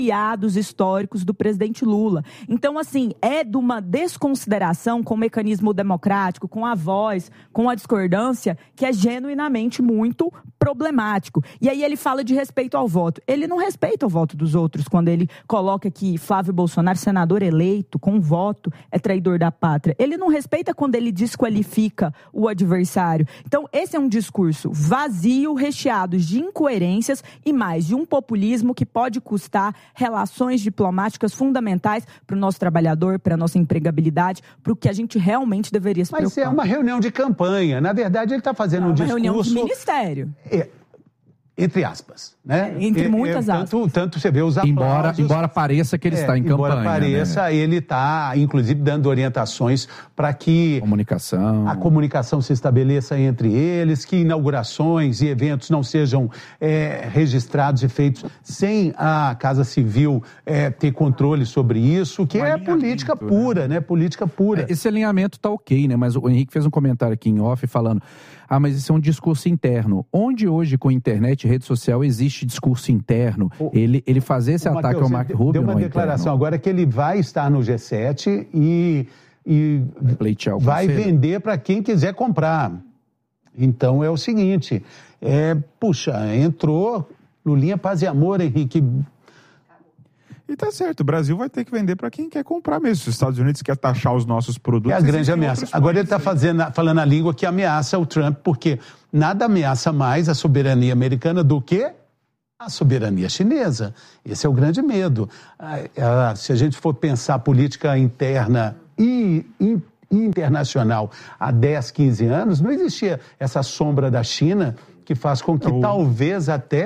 aliados históricos do presidente Lula. Então, assim, é de uma desconsideração com o mecanismo democrático, com a voz, com a discordância, que é genuinamente muito problemático. E aí ele fala de respeito ao voto. Ele não respeita o voto dos outros quando ele coloca que Flávio Bolsonaro, senador eleito com voto, é traidor da pátria. Ele não respeita quando ele desqualifica o adversário. Então, esse é um discurso vazio, recheado de incoerências e mais de um populismo que pode custar relações diplomáticas fundamentais para o nosso trabalhador, para a nossa empregabilidade, para o que a gente realmente deveria se preocupar. Mas é uma reunião de campanha. Na verdade, ele está fazendo um discurso... Uma reunião de ministério. Entre aspas, né? Entre muitas aspas. Tanto você vê os aplausos... Embora pareça que ele está em campanha. Embora pareça, né? Ele está, inclusive, dando orientações para que a comunicação se estabeleça entre eles, que inaugurações e eventos não sejam registrados e feitos sem a Casa Civil ter controle sobre isso, que é política pura, né? Política pura. Esse alinhamento está ok, né? Mas o Henrique fez um comentário aqui em off falando... mas isso é um discurso interno. Onde hoje, com internet e rede social, existe discurso interno? Ele fazer esse ataque ao Marco Rubio deu uma declaração agora que ele vai estar no G7 e vai vender para quem quiser comprar. Então é o seguinte, entrou Lulinha, paz e amor, Henrique... E tá certo, o Brasil vai ter que vender para quem quer comprar mesmo. Se os Estados Unidos quer taxar os nossos produtos... É a grande ameaça. Agora ele está falando a língua que ameaça o Trump, porque nada ameaça mais a soberania americana do que a soberania chinesa. Esse é o grande medo. Se a gente for pensar política interna e internacional há 10, 15 anos, não existia essa sombra da China que faz com que talvez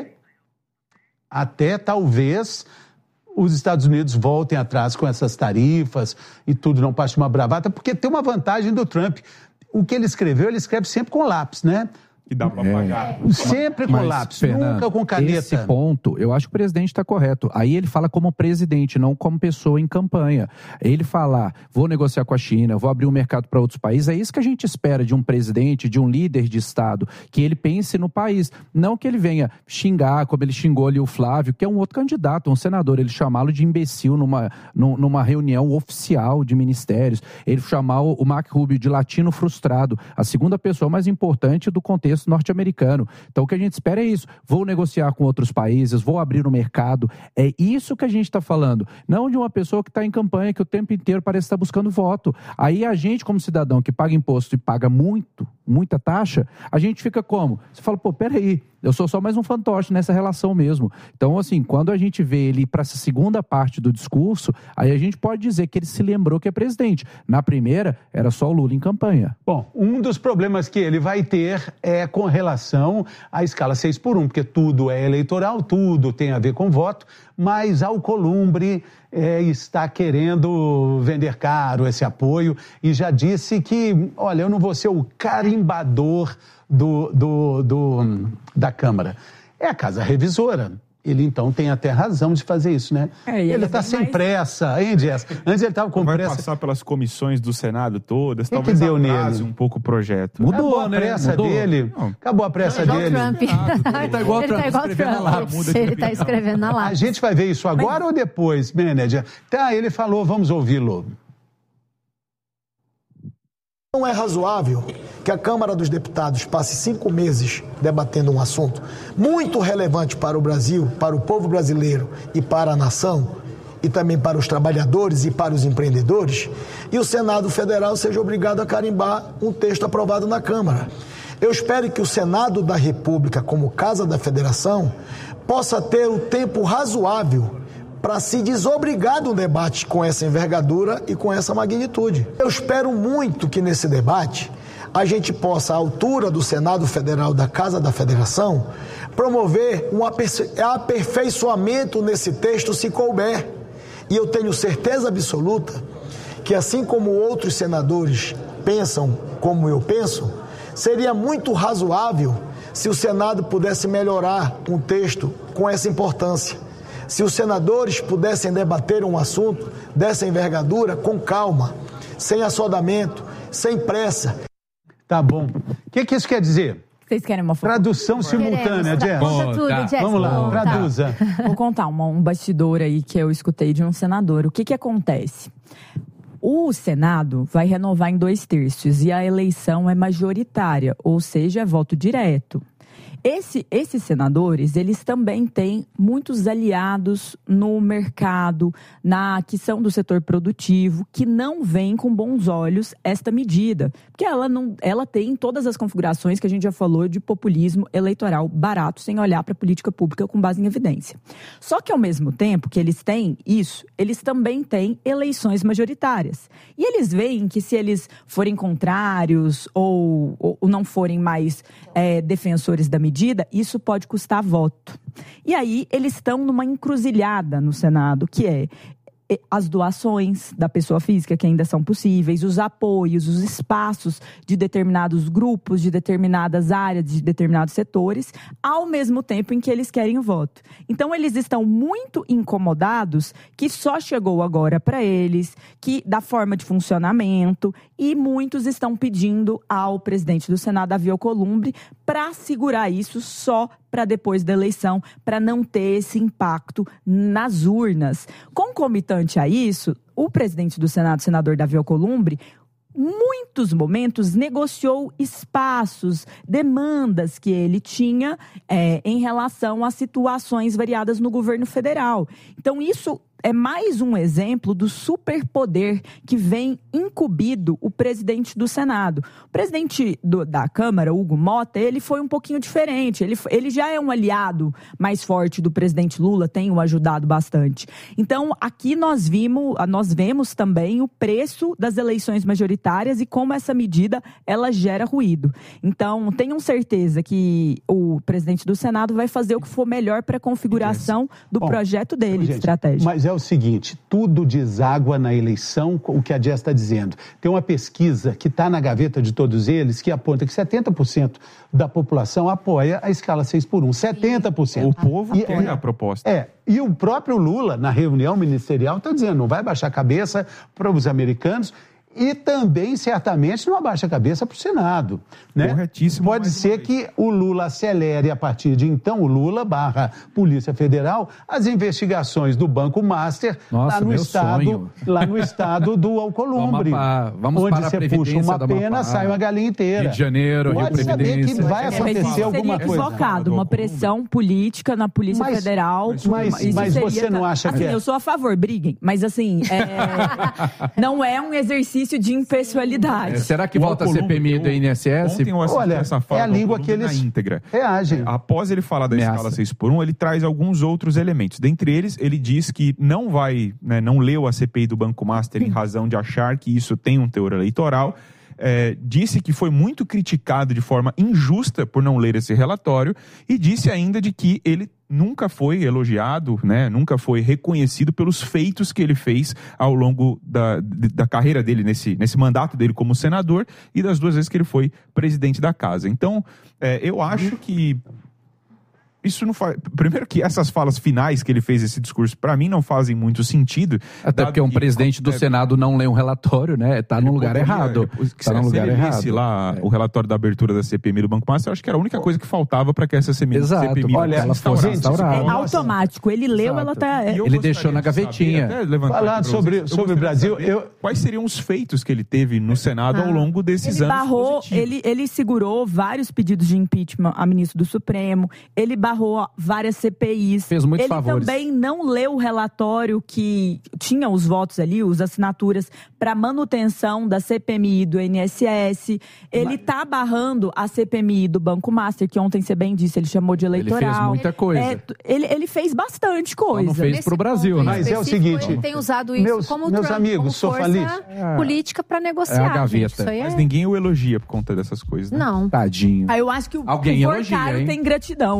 os Estados Unidos voltem atrás com essas tarifas e tudo não passe uma bravata, porque tem uma vantagem do Trump. O que ele escreve sempre com lápis, né? Que dá para pagar. Sempre com lápis, Fernando, nunca com caneta. Esse ponto, eu acho que o presidente está correto. Aí ele fala como presidente, não como pessoa em campanha. Ele falar, vou negociar com a China, vou abrir um mercado para outros países, é isso que a gente espera de um presidente, de um líder de Estado, que ele pense no país. Não que ele venha xingar, como ele xingou ali o Flávio, que é um outro candidato, um senador, ele chamá-lo de imbecil numa reunião oficial de ministérios, ele chamar o Marco Rubio de latino frustrado, a segunda pessoa mais importante do contexto norte-americano. Então o que a gente espera é isso, vou negociar com outros países, vou abrir o mercado, é isso que a gente está falando, não de uma pessoa que está em campanha, que o tempo inteiro parece estar buscando voto. Aí a gente, como cidadão que paga imposto e paga muita taxa, a gente fica como? Você fala, peraí, eu sou só mais um fantoche nessa relação mesmo. Então, assim, quando a gente vê ele para essa segunda parte do discurso, aí a gente pode dizer que ele se lembrou que é presidente. Na primeira, era só o Lula em campanha. Bom, um dos problemas que ele vai ter é com relação à escala 6x1, porque tudo é eleitoral, tudo tem a ver com voto, mas Alcolumbre está querendo vender caro esse apoio e já disse que, olha, eu não vou ser o carimbador da Câmara. É a casa revisora. Ele, então, tem até razão de fazer isso, né? Ele está sem pressa, hein, Jess? Antes ele estava com pressa. Vai passar pelas comissões do Senado todas, que deu atrase nele? Um pouco o projeto. Acabou a pressa dele. Acabou a pressa dele. Ele está igual o Trump, escrevendo na lápis. Ele está escrevendo na lápis. A gente vai ver isso agora ou depois, manager? Tá, ele falou, vamos ouvi-lo. Não é razoável que a Câmara dos Deputados passe 5 meses debatendo um assunto muito relevante para o Brasil, para o povo brasileiro e para a nação, e também para os trabalhadores e para os empreendedores, e o Senado Federal seja obrigado a carimbar um texto aprovado na Câmara. Eu espero que o Senado da República, como Casa da Federação, possa ter o tempo razoável para se desobrigar de um debate com essa envergadura e com essa magnitude. Eu espero muito que nesse debate a gente possa, à altura do Senado Federal, da Casa da Federação, promover um aperfeiçoamento nesse texto se couber. E eu tenho certeza absoluta que, assim como outros senadores pensam como eu penso, seria muito razoável se o Senado pudesse melhorar um texto com essa importância. Se os senadores pudessem debater um assunto dessa envergadura com calma, sem assodamento, sem pressa. Tá bom. O que isso quer dizer? Vocês querem uma fofoca? Tradução simultânea, Jess. Conta tudo, Jess. Vamos lá, traduza. Vou contar um bastidor aí que eu escutei de um senador. O que acontece? O Senado vai renovar em 2/3 e a eleição é majoritária, ou seja, é voto direto. Esses senadores, eles também têm muitos aliados no mercado, na aquisição do setor produtivo, que não veem com bons olhos esta medida. Porque ela tem todas as configurações que a gente já falou de populismo eleitoral barato, sem olhar para a política pública com base em evidência. Só que, ao mesmo tempo que eles têm isso, eles também têm eleições majoritárias. E eles veem que se eles forem contrários ou não forem mais defensores da medida, isso pode custar voto. E aí, eles estão numa encruzilhada no Senado, que é as doações da pessoa física, que ainda são possíveis, os apoios, os espaços de determinados grupos, de determinadas áreas, de determinados setores, ao mesmo tempo em que eles querem o voto. Então, eles estão muito incomodados que só chegou agora para eles, que da forma de funcionamento, e muitos estão pedindo ao presidente do Senado, Davi Alcolumbre, para segurar isso só para depois da eleição, para não ter esse impacto nas urnas. Concomitante a isso, o presidente do Senado, o senador Davi Alcolumbre, muitos momentos negociou espaços, demandas que ele tinha em relação a situações variadas no governo federal. Então, isso é mais um exemplo do superpoder que vem incumbido o presidente do Senado. O presidente da Câmara, Hugo Mota, ele foi um pouquinho diferente. Ele já é um aliado mais forte do presidente Lula, tem o ajudado bastante. Então, aqui nós vemos também o preço das eleições majoritárias e como essa medida, ela gera ruído. Então, tenham certeza que o presidente do Senado vai fazer o que for melhor para a configuração do projeto dele, de estratégia. Mas é o seguinte, tudo deságua na eleição, o que a Jess está dizendo. Tem uma pesquisa que está na gaveta de todos eles, que aponta que 70% da população apoia a escala 6x1. 70%. O povo apoia a proposta. E o próprio Lula, na reunião ministerial, está dizendo, não vai baixar a cabeça para os americanos. E também, certamente, não abaixa a cabeça para o Senado. Né? Corretíssimo. Pode ser que o Lula acelere a partir de então, o Lula / Polícia Federal, as investigações do Banco Master. Nossa, lá no estado do Alcolumbre. Vamos onde para você puxa uma pena, sai uma galinha inteira. Rio de Janeiro, Rio Previdência. Pode saber que vai acontecer alguma coisa. Equivocado, uma pressão política na Polícia Federal. Mas você não acha que eu sou a favor, briguem. Mas assim, não é um exercício de impessoalidade. Será que volta a CPMI do INSS? Ontem eu assisti essa fala a língua que eles na íntegra. reagem. Após ele falar da escala 6x1, ele traz alguns outros elementos. Dentre eles, ele diz que não leu a CPI do Banco Master em razão de achar que isso tem um teor eleitoral. Disse que foi muito criticado de forma injusta por não ler esse relatório e disse ainda de que ele nunca foi elogiado, nunca foi reconhecido pelos feitos que ele fez ao longo da carreira dele, nesse mandato dele como senador e das 2 vezes que ele foi presidente da casa. Então, eu acho que isso não faz... Primeiro que essas falas finais que ele fez, esse discurso, para mim não fazem muito sentido. Até porque um presidente do Senado não lê um relatório, Tá no lugar errado. Tá no lugar errado. Se lá o relatório da abertura da CPMI do Banco Master, eu acho que era a única coisa que faltava para que essa CPMI fosse instaurada. É automático. Ele leu, ela tá... Ele deixou na gavetinha. Falando sobre o Brasil... Quais seriam os feitos que ele teve no Senado ao longo desses anos? Ele segurou vários pedidos de impeachment a ministro do Supremo. Ele barrou várias CPIs. Fez muitos favores. Ele também não leu o relatório que tinha os votos ali, as assinaturas, para manutenção da CPMI do INSS. Ele está barrando a CPMI do Banco Master, que ontem você bem disse, ele chamou de eleitoral. Ele fez muita coisa. Ele fez bastante coisa. Não fez para o Brasil, né? Mas é o seguinte... Ele tem usado isso como meus amigos, como força política para negociar. É a gaveta. Mas ninguém o elogia por conta dessas coisas, né? Não. Tadinho. Eu acho que o Alguém elogia, tem gratidão. Alguém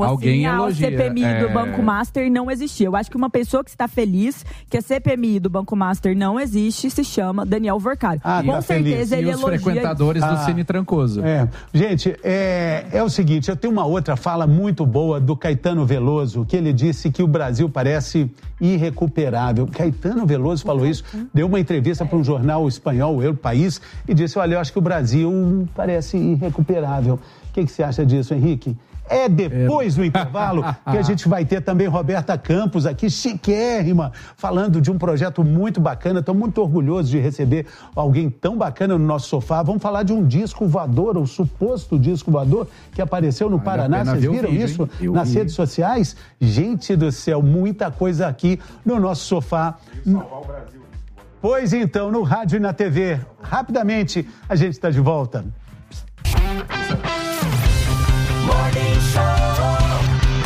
a CPMI do Banco Master não existia. Eu acho que uma pessoa que está feliz que a CPMI do Banco Master não existe se chama Daniel Vercário. Com certeza ele elogia... os frequentadores do Cine Trancoso. Gente, é o seguinte, eu tenho uma outra fala muito boa do Caetano Veloso, que ele disse que o Brasil parece irrecuperável. Caetano Veloso falou isso, deu uma entrevista para um jornal espanhol, El País, e disse, olha, eu acho que o Brasil parece irrecuperável. O que você acha disso, Henrique? É depois do intervalo que a gente vai ter também Roberta Campos aqui, chiquérrima, falando de um projeto muito bacana. Estou muito orgulhoso de receber alguém tão bacana no nosso sofá. Vamos falar de um disco voador, ou suposto disco voador, que apareceu no Paraná. Vocês viram isso nas redes sociais? Gente do céu, muita coisa aqui no nosso sofá. Salvar o Brasil. Pois então, no rádio e na TV. Rapidamente, a gente está de volta. Morning Show.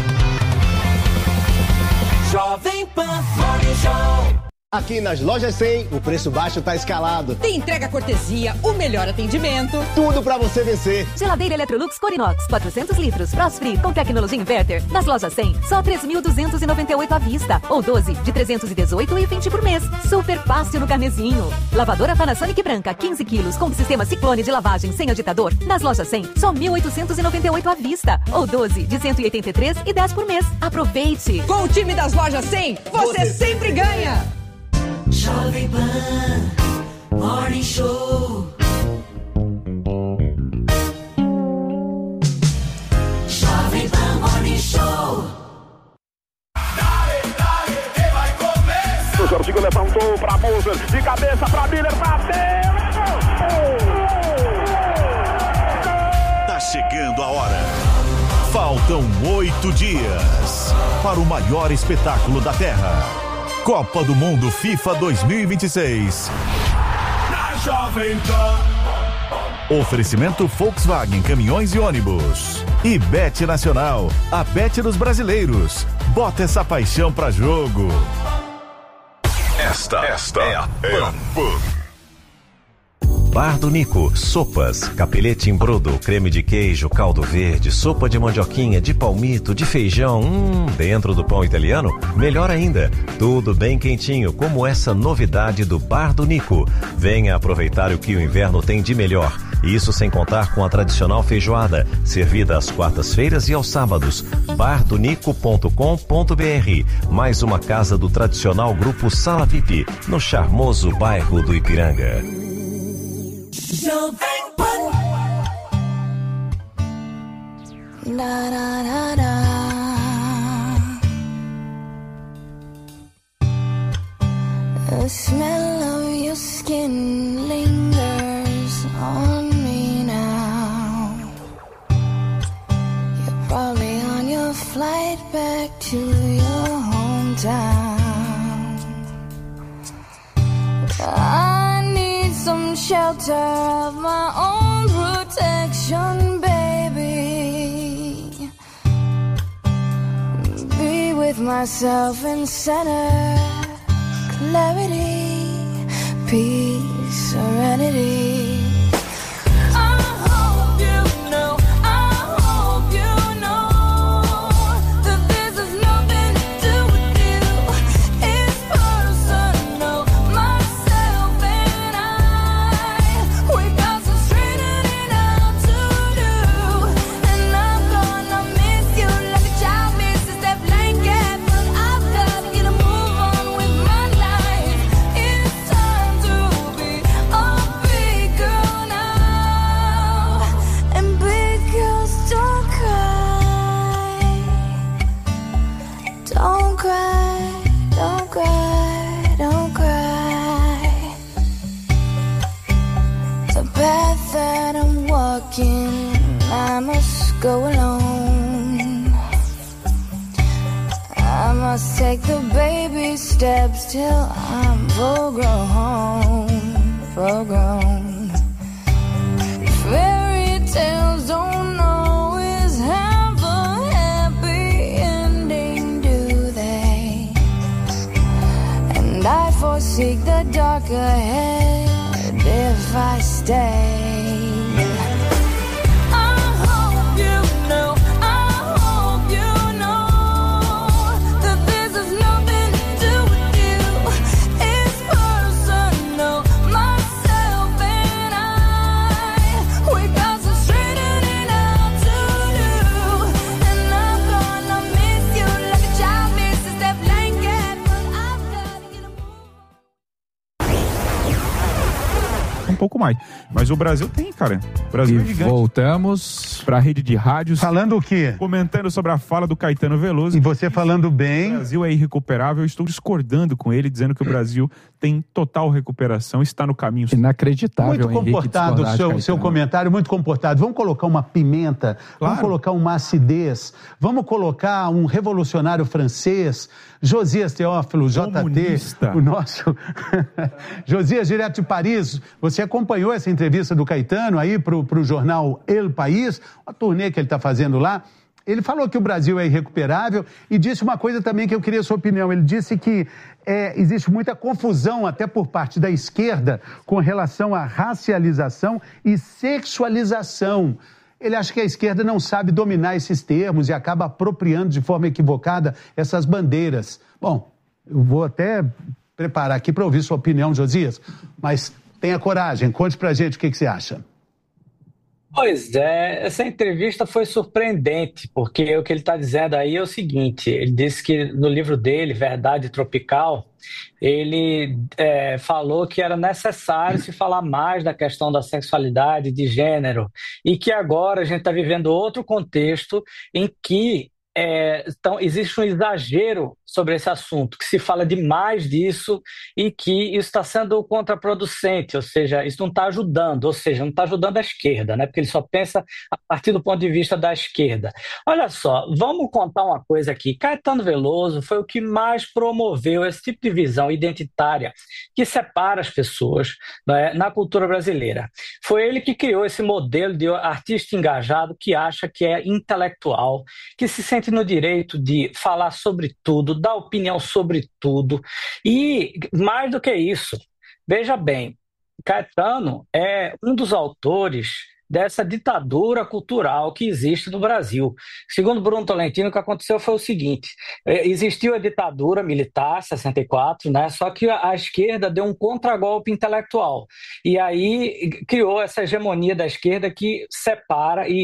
Jovem Pan Morning Show. Aqui nas Lojas 100, o preço baixo tá escalado. Tem entrega cortesia, o melhor atendimento. Tudo pra você vencer. Geladeira Electrolux Corinox, 400 litros, Frost Free, com tecnologia inverter. Nas Lojas 100, só 3.298 à vista. Ou 12 de 318,20 por mês. Super fácil no carnezinho. Lavadora Panasonic branca, 15 quilos, com sistema Ciclone de lavagem sem agitador. Nas Lojas 100, só 1.898 à vista. Ou 12 de 183,10 por mês. Aproveite. Com o time das Lojas 100, você sempre ganha. Jovem Pan Morning Show. Jovem Pan Morning Show. Quem vai comer? O Jorginho levantou pra Moser, de cabeça pra Miller, bateu. Tá chegando a hora. Faltam 8 dias para o maior espetáculo da Terra. Copa do Mundo FIFA 2026. Na Jovem Pan. Oferecimento Volkswagen Caminhões e Ônibus. E Bet Nacional, a Bet dos brasileiros. Bota essa paixão pra jogo. Esta é a Pan. Bar do Nico, sopas, capelete em brodo, creme de queijo, caldo verde, sopa de mandioquinha, de palmito, de feijão, dentro do pão italiano? Melhor ainda, tudo bem quentinho, como essa novidade do Bar do Nico. Venha aproveitar o que o inverno tem de melhor. Isso sem contar com a tradicional feijoada, servida às quartas-feiras e aos sábados. bardonico.com.br. Mais uma casa do tradicional grupo Sala VIP, no charmoso bairro do Ipiranga. Jovem Pan. Da, da, da, da. The smell of your skin lingers on me now. You're probably on your flight back to your hometown. I need some shelter of my own protection, baby. Be with myself in center, clarity, peace, serenity. I hope you know, I hope you know that this has nothing to do with you. It's personal, myself and I. We got some straightening out to do, and I'm gonna miss you like a child misses that blanket. But I've got to get a move on with my life. It's time to be a big girl now, and big girls don't cry. Don't cry, don't cry, don't cry. The path that I'm walking, I must go alone. I must take the baby steps till I'm full grown, full grown. Fairy tales don't always have a happy ending, do they? And I forsake the dark ahead if I stay. I hope you know, I hope you know um pouco mais. Mas o Brasil tem, cara. O Brasil é gigante. Voltamos para a rede de rádios. Falando o quê? Comentando sobre a fala do Caetano Veloso. E você falando bem. O Brasil é irrecuperável. Eu estou discordando com ele, dizendo que o Brasil tem total recuperação, está no caminho. Inacreditável, muito comportado o seu comentário, muito comportado. Vamos colocar uma pimenta, vamos colocar uma acidez, vamos colocar um revolucionário francês, Josias Teófilo, JT, o nosso Josias, direto de Paris. Você acompanhou essa entrevista do Caetano aí para o jornal El País, a turnê que ele está fazendo lá. Ele falou que o Brasil é irrecuperável e disse uma coisa também que eu queria a sua opinião. Ele disse que existe muita confusão, até por parte da esquerda, com relação à racialização e sexualização. Ele acha que a esquerda não sabe dominar esses termos e acaba apropriando de forma equivocada essas bandeiras. Bom, eu vou até preparar aqui para ouvir sua opinião, Josias, mas tenha coragem, conte pra gente o que você acha. Pois é, essa entrevista foi surpreendente, porque o que ele está dizendo aí é o seguinte, ele disse que no livro dele, Verdade Tropical, ele falou que era necessário se falar mais da questão da sexualidade, de gênero, e que agora a gente está vivendo outro contexto em que então, existe um exagero sobre esse assunto, que se fala demais disso e que isso está sendo contraproducente, ou seja, isso não está ajudando, ou seja, não está ajudando a esquerda, né? Porque ele só pensa a partir do ponto de vista da esquerda. Olha só, vamos contar uma coisa aqui. Caetano Veloso foi o que mais promoveu esse tipo de visão identitária que separa as pessoas, né, na cultura brasileira. Foi ele que criou esse modelo de artista engajado que acha que é intelectual, que se sente no direito de falar sobre tudo, dar opinião sobre tudo. E mais do que isso, veja bem, Caetano é um dos autores dessa ditadura cultural que existe no Brasil. Segundo Bruno Tolentino, o que aconteceu foi o seguinte, existiu a ditadura militar, 64, né? Só que a esquerda deu um contragolpe intelectual, e aí criou essa hegemonia da esquerda que separa e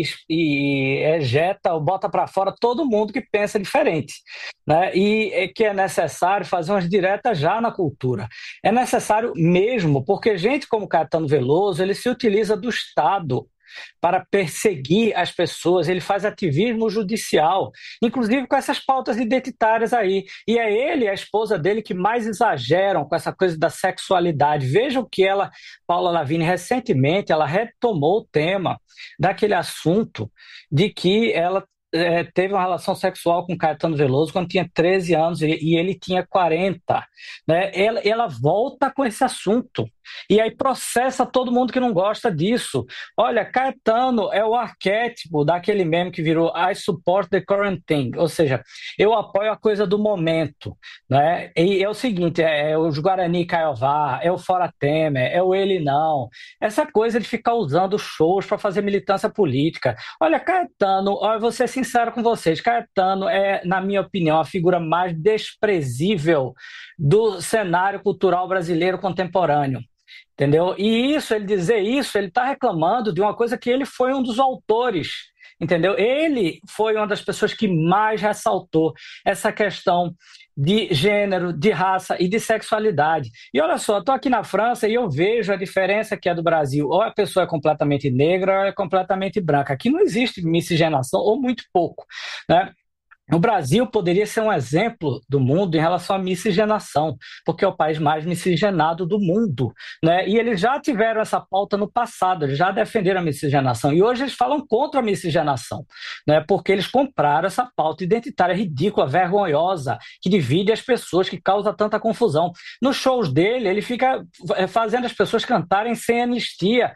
ejeta ou bota para fora todo mundo que pensa diferente, né? E que é necessário fazer umas diretas já na cultura. É necessário mesmo, porque gente como Caetano Veloso, ele se utiliza do Estado para perseguir as pessoas, ele faz ativismo judicial, inclusive com essas pautas identitárias aí, e é ele e a esposa dele que mais exageram com essa coisa da sexualidade. Vejam que Paula Lavigne, recentemente, ela retomou o tema daquele assunto de que ela teve uma relação sexual com Caetano Veloso quando tinha 13 anos e ele tinha 40. Né? Ela volta com esse assunto e aí processa todo mundo que não gosta disso. Olha, Caetano é o arquétipo daquele meme que virou I support the current thing, ou seja, eu apoio a coisa do momento. Né? E é o seguinte, é o Guarani Caiová, é o Fora Temer, é o Ele Não. Essa coisa de ficar usando shows para fazer militância política. Olha, Caetano, eu vou ser sincero com vocês, Caetano é, na minha opinião, a figura mais desprezível do cenário cultural brasileiro contemporâneo. Entendeu? E ele dizer isso, ele está reclamando de uma coisa que ele foi um dos autores, entendeu? Ele foi uma das pessoas que mais ressaltou essa questão de gênero, de raça e de sexualidade. E olha só, estou aqui na França e eu vejo a diferença que é do Brasil. Ou a pessoa é completamente negra ou é completamente branca. Aqui não existe miscigenação, ou muito pouco, né? O Brasil poderia ser um exemplo do mundo em relação à miscigenação, porque é o país mais miscigenado do mundo, né? E eles já tiveram essa pauta no passado, eles já defenderam a miscigenação, e hoje eles falam contra a miscigenação, né? Porque eles compraram essa pauta identitária ridícula, vergonhosa, que divide as pessoas, que causa tanta confusão. Nos shows dele, ele fica fazendo as pessoas cantarem sem anistia,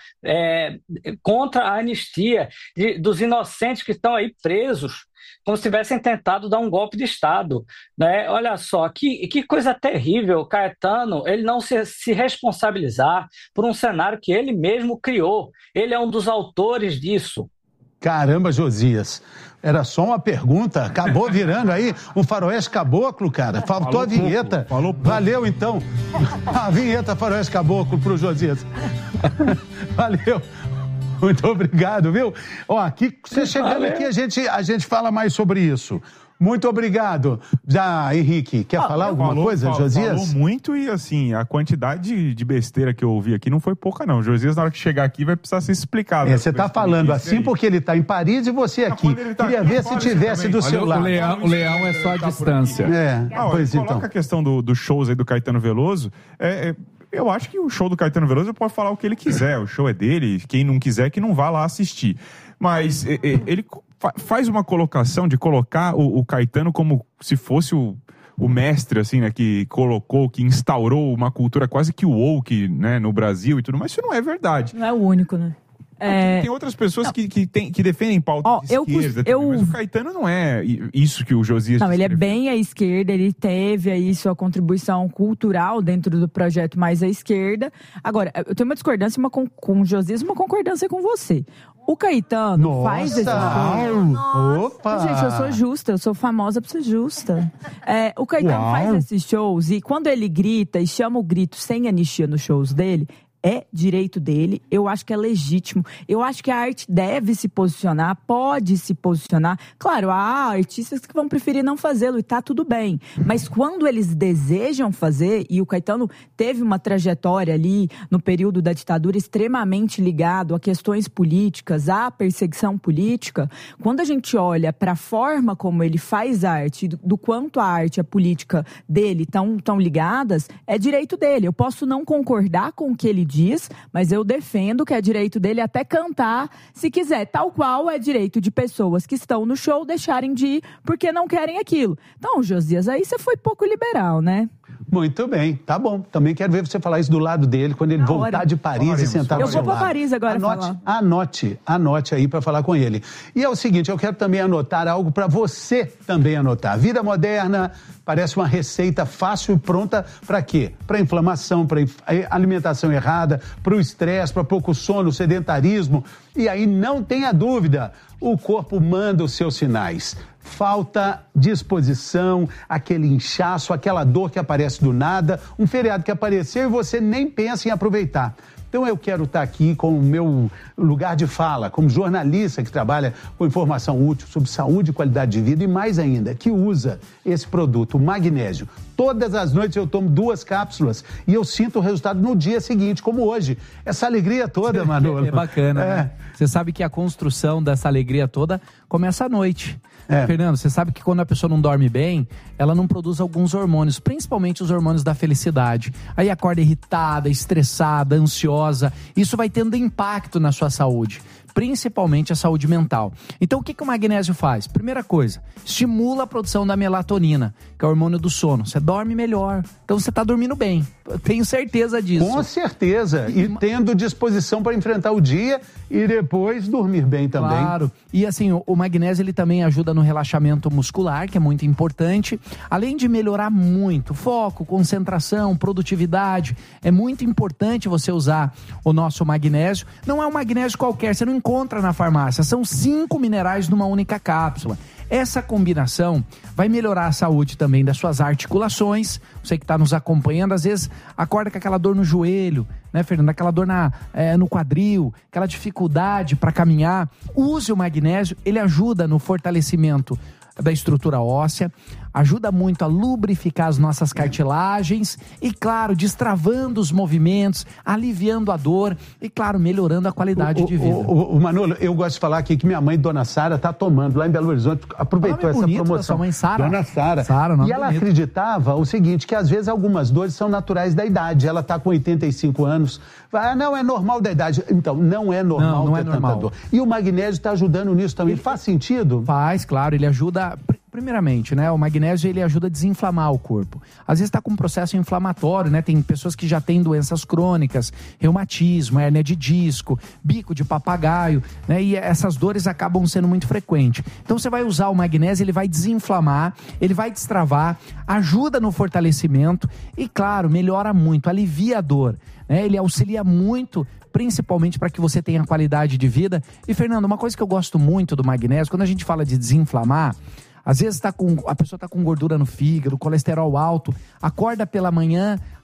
contra a anistia dos inocentes que estão aí presos, como se tivessem tentado dar um golpe de Estado, né? Olha só, que coisa terrível. Caetano, ele não se responsabilizar por um cenário que ele mesmo criou. Ele é um dos autores disso. Caramba, Josias, era só uma pergunta, acabou virando aí um faroeste caboclo, cara. Faltou a vinheta. Valeu, então. A vinheta faroeste caboclo pro Josias. Valeu. Muito obrigado, viu? Ó, aqui, você chegando aqui, a gente fala mais sobre isso. Muito obrigado. Já, Henrique, quer falar alguma coisa, Josias? Falou muito e, assim, a quantidade de besteira que eu ouvi aqui não foi pouca, não. Josias, na hora que chegar aqui, vai precisar ser explicado. Você está falando assim porque ele está em Paris e você aqui. Queria ver se tivesse do seu lado. O leão é só a distância. Pois então. Coloca a questão dos shows aí do Caetano Veloso. Eu acho que o show do Caetano Veloso pode falar o que ele quiser. O show é dele. Quem não quiser, que não vá lá assistir. Mas ele faz uma colocação de colocar o Caetano como se fosse o mestre, assim, né, que colocou, que instaurou uma cultura quase que woke, né, no Brasil e tudo mais. Isso não é verdade. Não é o único, né? Tem outras pessoas que defendem pauta de esquerda também, mas o Caetano não é isso que o Josias... Não, ele é bem à esquerda, ele teve aí sua contribuição cultural dentro do projeto mais à esquerda. Agora, eu tenho uma discordância com o Josias e uma concordância com você. O Caetano faz esse show. Opa! Gente, eu sou justa, eu sou famosa por ser justa. O Caetano faz esses shows e quando ele grita e chama o grito sem anistia nos shows dele, é direito dele, eu acho que é legítimo. Eu acho que a arte deve se posicionar, pode se posicionar. Claro, há artistas que vão preferir não fazê-lo e tá tudo bem. Mas quando eles desejam fazer, e o Caetano teve uma trajetória ali no período da ditadura extremamente ligado a questões políticas, à perseguição política, quando a gente olha para a forma como ele faz arte, do quanto a arte e a política dele estão ligadas, é direito dele. Eu posso não concordar com o que ele diz, mas eu defendo que é direito dele até cantar, se quiser, tal qual é direito de pessoas que estão no show deixarem de ir porque não querem aquilo. Então, Josias, aí você foi pouco liberal, né? Muito bem, tá bom. Também quero ver você falar isso do lado dele, quando ele voltar de Paris e sentar no seu lado. Eu vou para Paris agora falar. Anote aí para falar com ele. E é o seguinte, eu quero também anotar algo para você também anotar. Vida moderna parece uma receita fácil e pronta para quê? Para inflamação, para alimentação errada, para o estresse, para pouco sono, sedentarismo. E aí não tenha dúvida, o corpo manda os seus sinais. Falta disposição, aquele inchaço, aquela dor que aparece do nada, um feriado que apareceu e você nem pensa em aproveitar. Então eu quero estar aqui com o meu lugar de fala, como jornalista que trabalha com informação útil sobre saúde e qualidade de vida e mais ainda, que usa esse produto, o magnésio. Todas as noites eu tomo 2 cápsulas e eu sinto o resultado no dia seguinte, como hoje. Essa alegria toda, Manolo. É bacana, né? Você sabe que a construção dessa alegria toda começa à noite. Fernando, você sabe que quando a pessoa não dorme bem, ela não produz alguns hormônios, principalmente os hormônios da felicidade. Aí acorda irritada, estressada, ansiosa. Isso vai tendo impacto na sua saúde, principalmente a saúde mental. Então o que o magnésio faz? Primeira coisa, estimula a produção da melatonina, que é o hormônio do sono. Você dorme melhor, então você está dormindo bem. Eu tenho certeza disso. Com certeza, e tendo disposição para enfrentar o dia e depois dormir bem também. Claro, e assim, o magnésio ele também ajuda no relaxamento muscular, que é muito importante, além de melhorar muito foco, concentração, produtividade. É muito importante você usar o nosso magnésio. Não é um magnésio qualquer, você não encontra na farmácia, são 5 minerais numa única cápsula. Essa combinação vai melhorar a saúde também das suas articulações. Você que está nos acompanhando, às vezes acorda com aquela dor no joelho, né, Fernando? Aquela dor no quadril, aquela dificuldade para caminhar. Use o magnésio, ele ajuda no fortalecimento da estrutura óssea, ajuda muito a lubrificar as nossas cartilagens e, claro, destravando os movimentos, aliviando a dor e, claro, melhorando a qualidade de vida. Manolo, eu gosto de falar aqui que minha mãe, Dona Sara, está tomando lá em Belo Horizonte, aproveitou essa promoção. Da sua mãe Sara? Dona Sara. E ela acreditava o seguinte, que às vezes algumas dores são naturais da idade. Ela está com 85 anos. Não, é normal da idade. Então, não é normal ter tanta dor. E o magnésio está ajudando nisso também. Faz sentido? Faz, claro. Ele ajuda... Primeiramente, né, o magnésio ele ajuda a desinflamar o corpo. Às vezes está com um processo inflamatório, né? Tem pessoas que já têm doenças crônicas, reumatismo, hérnia de disco, bico de papagaio, né? E essas dores acabam sendo muito frequentes. Então você vai usar o magnésio, ele vai desinflamar, ele vai destravar, ajuda no fortalecimento e, claro, melhora muito, alivia a dor, né? Ele auxilia muito, principalmente para que você tenha qualidade de vida. E, Fernando, uma coisa que eu gosto muito do magnésio, quando a gente fala de desinflamar, às vezes a pessoa está com gordura no fígado, colesterol alto, acorda pela manhã,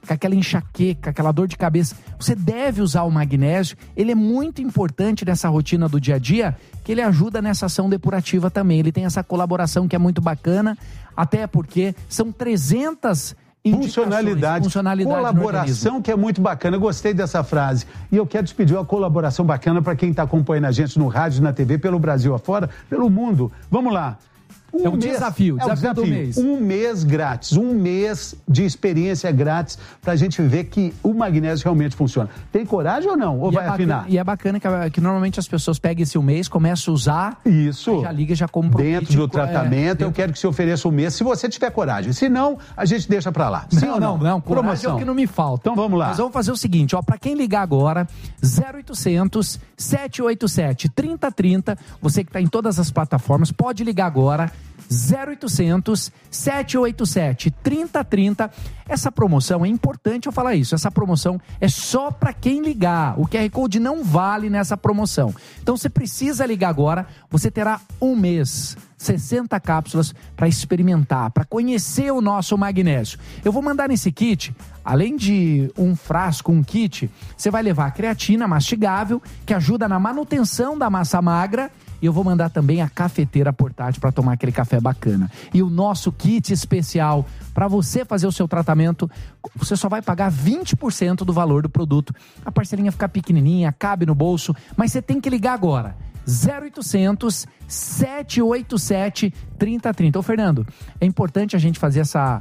com aquela enxaqueca, aquela dor de cabeça, você deve usar o magnésio. Ele é muito importante nessa rotina do dia a dia, que ele ajuda nessa ação depurativa também. Ele tem essa colaboração que é muito bacana, até porque são 300 funcionalidade, colaboração que é muito bacana. Eu gostei dessa frase. E eu quero te pedir uma colaboração bacana para quem está acompanhando a gente no rádio, na TV, pelo Brasil afora, pelo mundo. Vamos lá. É um desafio do mês. Um mês grátis, um mês de experiência grátis pra gente ver que o magnésio realmente funciona. Tem coragem ou não? Ou vai afinar? E é bacana que normalmente as pessoas pegam esse um mês, começam a usar. Isso. Já liga, já compra. Dentro do tratamento, eu quero que se ofereça um mês, se você tiver coragem. Se não, a gente deixa pra lá. Sim ou não? Não, coragem é o que não me falta. Então vamos lá. Nós vamos fazer o seguinte, ó, pra quem ligar agora, 0800 787 3030, você que tá em todas as plataformas, pode ligar agora. 0800 787 3030. Essa promoção, é importante eu falar isso, essa promoção é só para quem ligar. O QR Code não vale nessa promoção. Então você precisa ligar agora, você terá um mês, 60 cápsulas para experimentar, para conhecer o nosso magnésio. Eu vou mandar nesse kit, além de um frasco, um kit, você vai levar a creatina mastigável, que ajuda na manutenção da massa magra. E eu vou mandar também a cafeteira portátil para tomar aquele café bacana. E o nosso kit especial para você fazer o seu tratamento, você só vai pagar 20% do valor do produto. A parcelinha fica pequenininha, cabe no bolso, mas você tem que ligar agora. 0800 787 3030. Ô, Fernando, é importante a gente fazer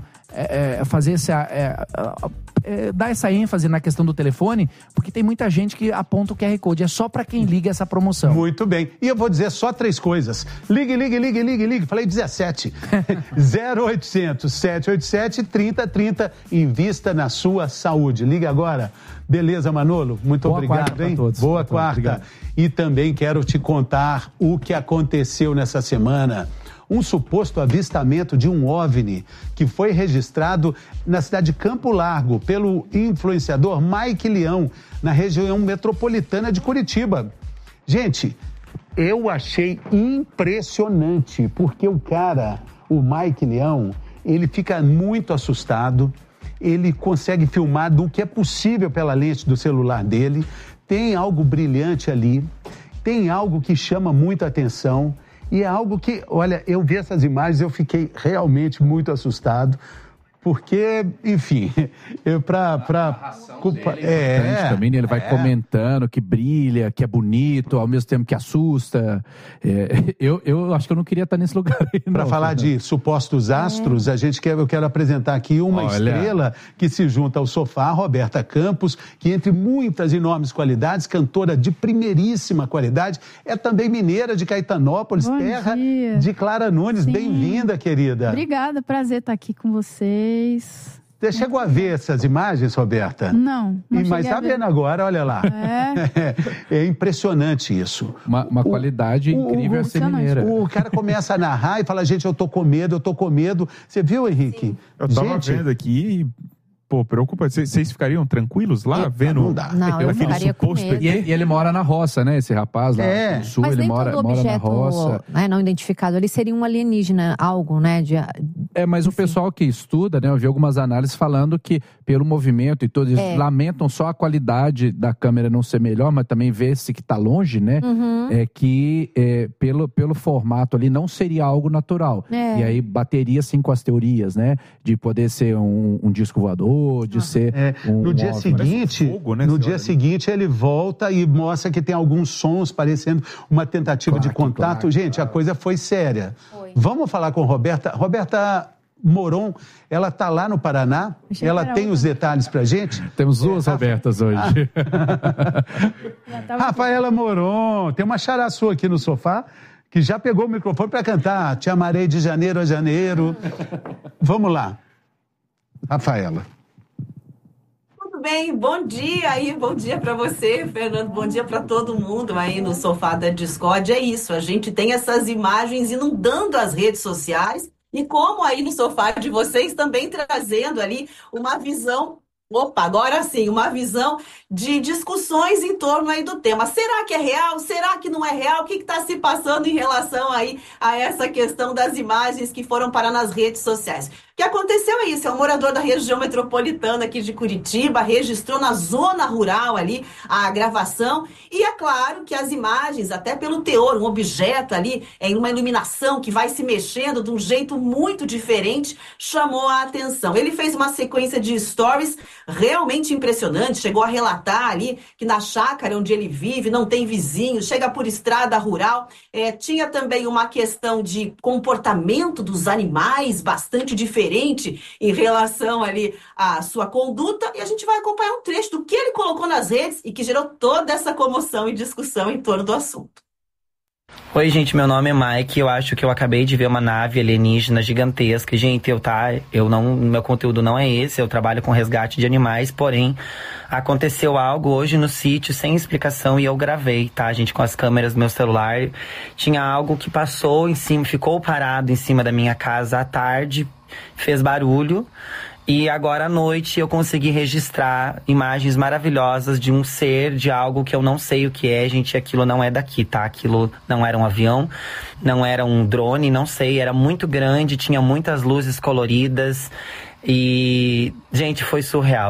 dar essa ênfase na questão do telefone, porque tem muita gente que aponta o QR Code, é só para quem liga essa promoção. Muito bem, e eu vou dizer só 3 coisas. Ligue, falei 17. 0800 787 3030, invista na sua saúde. Ligue agora. Beleza, Manolo? Muito obrigado, hein? Todos. Boa quarta. Obrigado. E também quero te contar o que aconteceu nessa semana. Um suposto avistamento de um OVNI que foi registrado na cidade de Campo Largo pelo influenciador Mike Leão, na região metropolitana de Curitiba. Gente, eu achei impressionante, porque o Mike Leão, ele fica muito assustado, ele consegue filmar do que é possível pela lente do celular dele, tem algo brilhante ali, tem algo que chama muita atenção. E é algo que, olha, eu vi essas imagens, eu fiquei realmente muito assustado, porque, enfim, também ele vai comentando que brilha, que é bonito, ao mesmo tempo que assusta. Eu acho que eu não queria estar nesse lugar aí, para falar de supostos astros, eu quero apresentar aqui uma estrela que se junta ao sofá, Roberta Campos, que entre muitas enormes qualidades, cantora de primeiríssima qualidade, é também mineira de Caetanópolis, terra de Clara Nunes. Sim. Bem-vinda, querida. Obrigada, prazer estar aqui com vocês. Você chegou a ver essas imagens, Roberta? Não. Mas está vendo agora, olha lá. É impressionante isso. Uma qualidade incrível ser mineira. O cara começa a narrar e fala, gente, eu tô com medo. Você viu, Henrique? Sim. Eu tava vendo aqui Pô, preocupa. Vocês ficariam tranquilos lá vendo? Não dá. Não, eu ficaria com medo. E ele mora na roça, né? Esse rapaz lá no sul, mas ele mora na roça. Não identificado, ele seria um alienígena, algo, né? Mas o pessoal que estuda, né? Eu vi algumas análises falando que pelo movimento e todos eles lamentam só a qualidade da câmera não ser melhor, mas também vê-se que está longe, né? Uhum. Pelo formato ali não seria algo natural. E aí bateria sim com as teorias, né? De poder ser um disco voador, de ser no dia seguinte, fogo, né, no dia seguinte ele volta e mostra que tem alguns sons parecendo uma tentativa de contato. Gente, a coisa foi séria. Vamos falar com Roberta Moron, ela está lá no Paraná, ela tem os detalhes pra gente. Temos duas Robertas hoje. Rafaela Moron, tem uma xará sua aqui no sofá que já pegou o microfone para cantar Te Amarei de Janeiro a Janeiro. Vamos lá, Rafaela. Tudo bem, bom dia aí, bom dia para você, Fernando, bom dia para todo mundo aí no sofá da Discord. É isso, a gente tem essas imagens inundando as redes sociais e como aí no sofá de vocês também trazendo ali uma visão Opa, agora sim, uma visão de discussões em torno aí do tema. Será que é real? Será que não é real? O que está se passando em relação aí a essa questão das imagens que foram parar nas redes sociais? O que aconteceu é isso, é um morador da região metropolitana aqui de Curitiba, registrou na zona rural ali a gravação e é claro que as imagens, até pelo teor, um objeto ali, em uma iluminação que vai se mexendo de um jeito muito diferente, chamou a atenção. Ele fez uma sequência de stories realmente impressionante, chegou a relatar ali que na chácara onde ele vive não tem vizinhos, chega por estrada rural, tinha também uma questão de comportamento dos animais bastante diferente em relação ali à sua conduta, e a gente vai acompanhar um trecho do que ele colocou nas redes e que gerou toda essa comoção e discussão em torno do assunto. Oi, gente, meu nome é Mike, eu acho que eu acabei de ver uma nave alienígena gigantesca. Gente, meu conteúdo não é esse, eu trabalho com resgate de animais, porém, aconteceu algo hoje no sítio sem explicação e eu gravei, tá, gente, com as câmeras do meu celular. Tinha algo que passou em cima, ficou parado em cima da minha casa à tarde, fez barulho. E agora à noite eu consegui registrar imagens maravilhosas de um ser, de algo que eu não sei o que é, gente, aquilo não é daqui, tá? Aquilo não era um avião, não era um drone, não sei, era muito grande, tinha muitas luzes coloridas e, gente, foi surreal.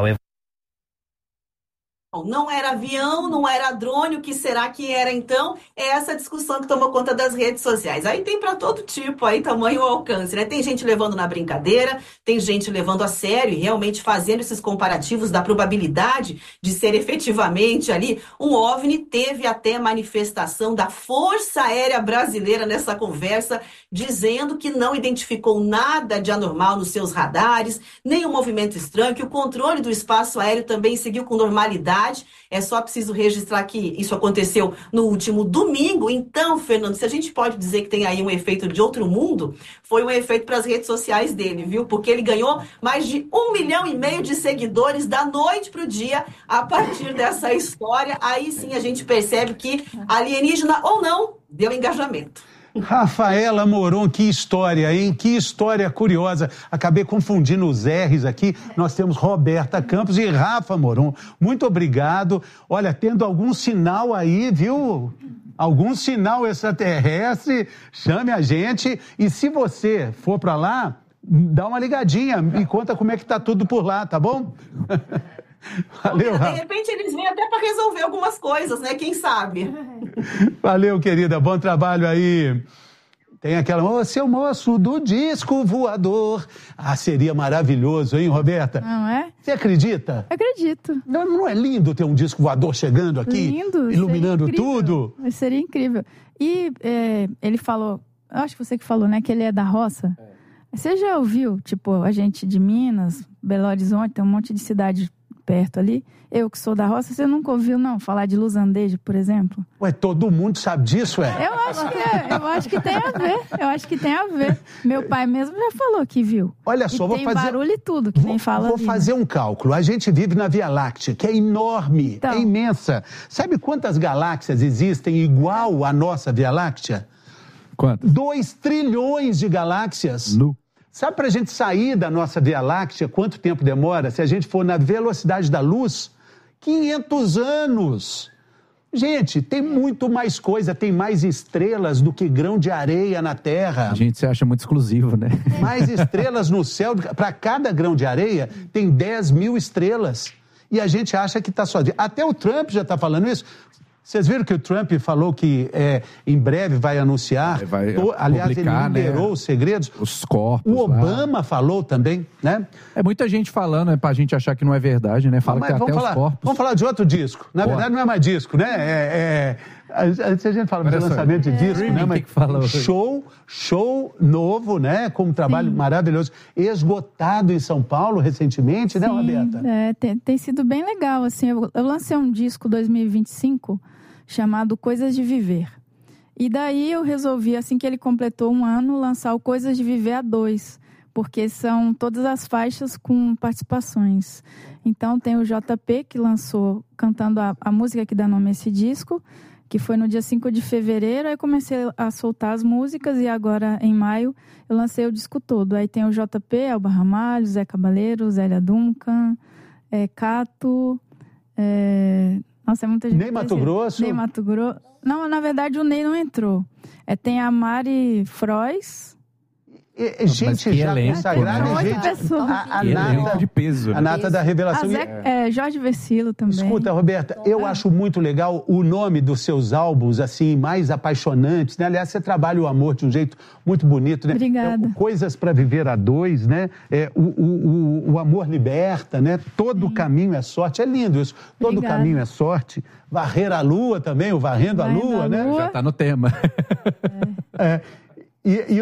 Não era avião, não era drone, o que será que era então? É essa discussão que tomou conta das redes sociais. Aí tem para todo tipo, aí tamanho ou alcance, né? Tem gente levando na brincadeira, tem gente levando a sério e realmente fazendo esses comparativos da probabilidade de ser efetivamente ali um OVNI. Teve até manifestação da Força Aérea Brasileira nessa conversa, dizendo que não identificou nada de anormal nos seus radares, nenhum movimento estranho, que o controle do espaço aéreo também seguiu com normalidade. É só preciso registrar que isso aconteceu no último domingo. Então, Fernando, se a gente pode dizer que tem aí um efeito de outro mundo, foi um efeito para as redes sociais dele, viu? Porque ele ganhou mais de 1,5 milhão de seguidores da noite para o dia a partir dessa história. Aí sim a gente percebe que alienígena ou não, deu engajamento. Rafaela Moron, que história, hein? Que história curiosa. Acabei confundindo os R's aqui. Nós temos Roberta Campos e Rafa Moron. Muito obrigado. Olha, tendo algum sinal aí, viu? Algum sinal extraterrestre, chame a gente. E se você for para lá, dá uma ligadinha e conta como é que tá tudo por lá, tá bom? Valeu, Rafa. De repente eles vêm até para resolver algumas coisas, né? Quem sabe? Valeu, querida. Bom trabalho aí. Tem aquela, seu moço do disco voador. Ah, seria maravilhoso, hein, Roberta? Não é? Você acredita? Acredito. Não é lindo ter um disco voador chegando aqui? Lindo. Iluminando tudo? Seria incrível. E ele falou, eu acho que você que falou, né, que ele é da roça. Você já ouviu, tipo, a gente de Minas, Belo Horizonte, tem um monte de cidade perto ali. Eu que sou da roça, você nunca ouviu, não, falar de Luzandejo, por exemplo? Ué, todo mundo sabe disso, Eu acho que tem a ver. Eu acho que tem a ver. Meu pai mesmo já falou que viu. Olha só, vou fazer... Tem barulho e tudo, que nem fala. Vou fazer um cálculo. A gente vive na Via Láctea, que é enorme, é imensa. Sabe quantas galáxias existem igual à nossa Via Láctea? Quantas? 2 trilhões de galáxias. Sabe pra gente sair da nossa Via Láctea, quanto tempo demora? Se a gente for na velocidade da luz, 500 anos. Gente, tem muito mais coisa, tem mais estrelas do que grão de areia na Terra. A gente se acha muito exclusivo, né? Mais estrelas no céu, para cada grão de areia tem 10 mil estrelas. E a gente acha que está sozinho. Até o Trump já está falando isso. Vocês viram que o Trump falou que em breve vai anunciar, aliás, ele liberou, né, os segredos. Os corpos. O Obama falou também, né? É muita gente falando, né, pra gente achar que não é verdade, né? Fala que até os corpos. Vamos falar de outro disco. Na verdade, não é mais disco, né? Antes a gente fala de lançamento de disco, né? Mas show novo, né? Com um trabalho maravilhoso. Esgotado em São Paulo recentemente, né, Roberta? Tem sido bem legal, assim. Eu lancei um disco 2025 chamado Coisas de Viver. E daí eu resolvi, assim que ele completou 1 ano, lançar o Coisas de Viver a 2, porque são todas as faixas com participações. Então tem o JP, que lançou cantando a música que dá nome a esse disco, que foi no dia 5 de fevereiro, aí comecei a soltar as músicas e agora, em maio, eu lancei o disco todo. Aí tem o JP, Elba Ramalho, Zé Cabaleiro, Zélia Duncan, Cato... Nossa, é muita gente. Nem Mato Grosso? Nem Mato Grosso. Não, na verdade o Ney não entrou. Tem a Mari Frois. Gente já consagrada, A nata de peso, né? A nata da revelação. Jorge Versilo também. Escuta, Roberta, eu acho muito legal o nome dos seus álbuns, assim, mais apaixonantes, né? Aliás, você trabalha o amor de um jeito muito bonito, né? Obrigada. Coisas para viver a dois, né? O amor liberta, né? Todo caminho é sorte. É lindo isso. Todo caminho é sorte. Varrer a lua também, o Varrendo a Lua, né? Já tá no tema. E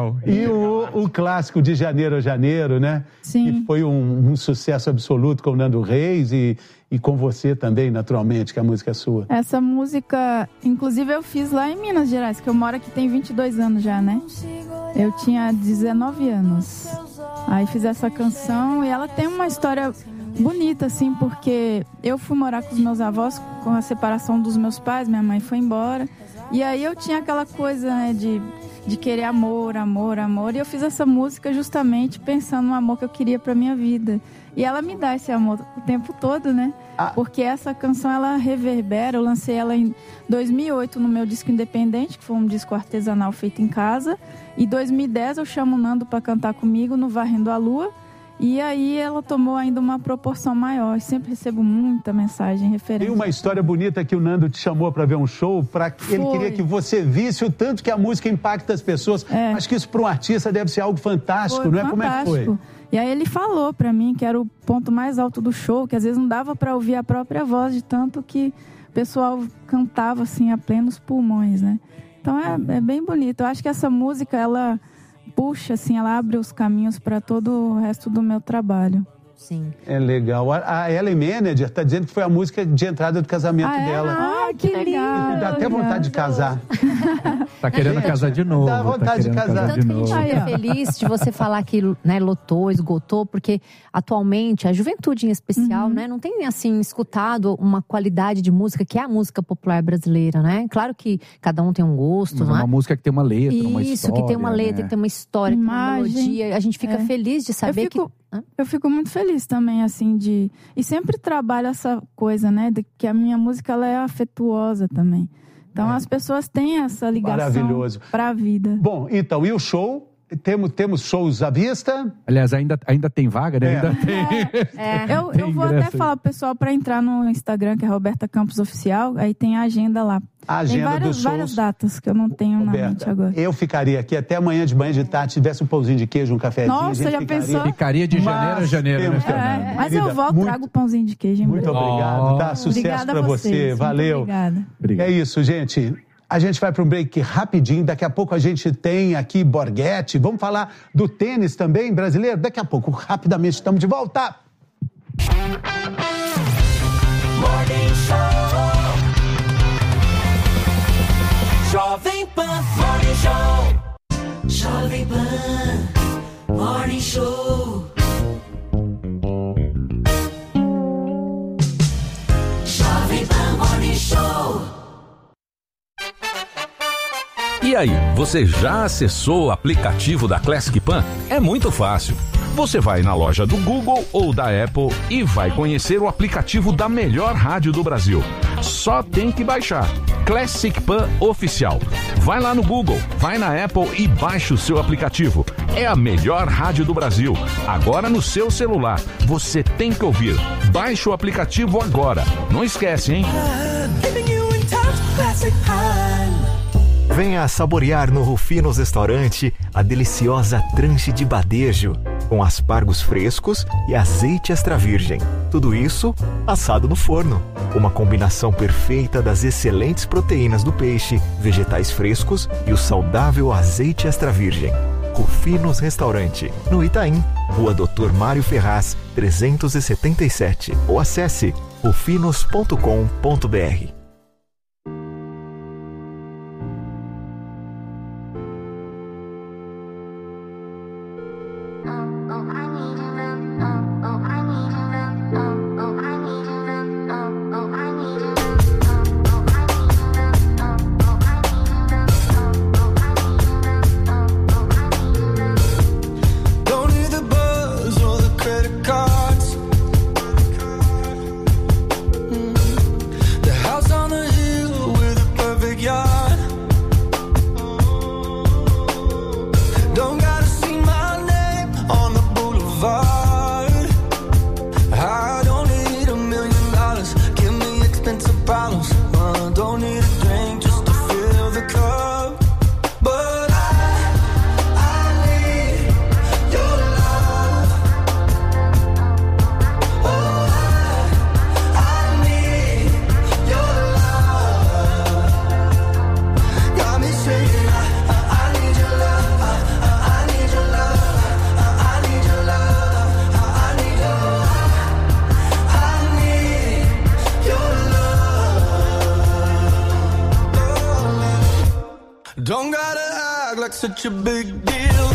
o clássico de Janeiro a Janeiro, né? Sim. Que foi um sucesso absoluto com o Nando Reis e com você também, naturalmente, que a música é sua. Essa música, inclusive, eu fiz lá em Minas Gerais, que eu moro aqui tem 22 anos já, né? Eu tinha 19 anos. Aí fiz essa canção e ela tem uma história bonita, assim, porque eu fui morar com os meus avós com a separação dos meus pais, minha mãe foi embora. E aí eu tinha aquela coisa, né, de querer amor, e eu fiz essa música justamente pensando no amor que eu queria pra minha vida. E ela me dá esse amor o tempo todo, né? Porque essa canção, ela reverbera, eu lancei ela em 2008 no meu disco independente, que foi um disco artesanal feito em casa. E em 2010 eu chamo o Nando pra cantar comigo no Varrendo a Lua. E aí ela tomou ainda uma proporção maior. Eu sempre recebo muita mensagem, referência. Tem uma história bonita que o Nando te chamou para ver um show, ele queria que você visse o tanto que a música impacta as pessoas. Acho que isso para um artista deve ser algo fantástico, não é? Fantástico. Como é que foi? E aí ele falou para mim que era o ponto mais alto do show, que às vezes não dava para ouvir a própria voz, de tanto que o pessoal cantava assim a plenos pulmões, né? Então é bem bonito. Eu acho que essa música, ela puxa, assim, ela abre os caminhos para todo o resto do meu trabalho. Sim. É legal. A Ellen Manager está dizendo que foi a música de entrada do casamento dela. Ah, que legal. Dá até vontade de casar. Tá querendo casar de novo. Dá vontade de casar. Tanto que a gente fica feliz de você falar que, né, lotou, esgotou, porque atualmente a juventude em especial, né, não tem assim escutado uma qualidade de música que é a música popular brasileira, né? Claro que cada um tem um gosto, mas não é uma música que tem uma letra, uma história. Isso, que tem uma letra, né? que tem uma história, que tem uma melodia. A gente fica feliz de saber Eu fico muito feliz também, assim, e sempre trabalho essa coisa, né, de que a minha música, ela é afetuosa também. Então as pessoas têm essa ligação para a vida. Bom, então, e o show? Temos shows à vista? Aliás, ainda tem vaga, né? Ainda tem. Eu vou até falar pro pessoal para entrar no Instagram, que é Roberta Campos Oficial, aí tem a agenda lá. A agenda tem dos shows. várias datas que eu não tenho na mente agora. Eu ficaria aqui até amanhã de manhã de tarde, tivesse um pãozinho de queijo, um cafezinho. Nossa, já pensou? Ficaria de janeiro a janeiro, né? Mas eu volto, trago o pãozinho de queijo. Muito obrigado, tá? Sucesso para você. Valeu. Obrigada. É isso, gente. A gente vai para um break rapidinho. Daqui a pouco a gente tem aqui Borghetti. Vamos falar do tênis também brasileiro? Daqui a pouco, rapidamente, estamos de volta. Morning Show. Jovem Pan Morning Show. Jovem Pan Morning Show. Jovem Pan Morning Show. E aí, você já acessou o aplicativo da Classic Pan? É muito fácil. Você vai na loja do Google ou da Apple e vai conhecer o aplicativo da melhor rádio do Brasil. Só tem que baixar. Classic Pan Oficial. Vai lá no Google, vai na Apple e baixa o seu aplicativo. É a melhor rádio do Brasil. Agora no seu celular. Você tem que ouvir. Baixe o aplicativo agora. Não esquece, hein? Venha saborear no Rufinos Restaurante a deliciosa tranche de badejo, com aspargos frescos e azeite extra virgem. Tudo isso assado no forno. Uma combinação perfeita das excelentes proteínas do peixe, vegetais frescos e o saudável azeite extra virgem. Rufinos Restaurante, no Itaim, Rua Dr. Mário Ferraz, 377. Ou acesse rufinos.com.br. such a big deal.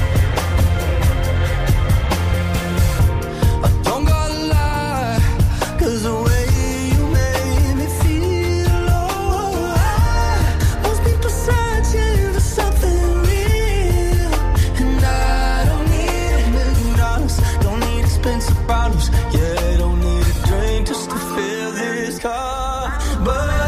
I don't gotta lie, 'cause the way you made me feel, oh, most people searching for something real, and I don't need $1 million, don't need expensive bottles, yeah, I don't need a drink just to fill this cup, but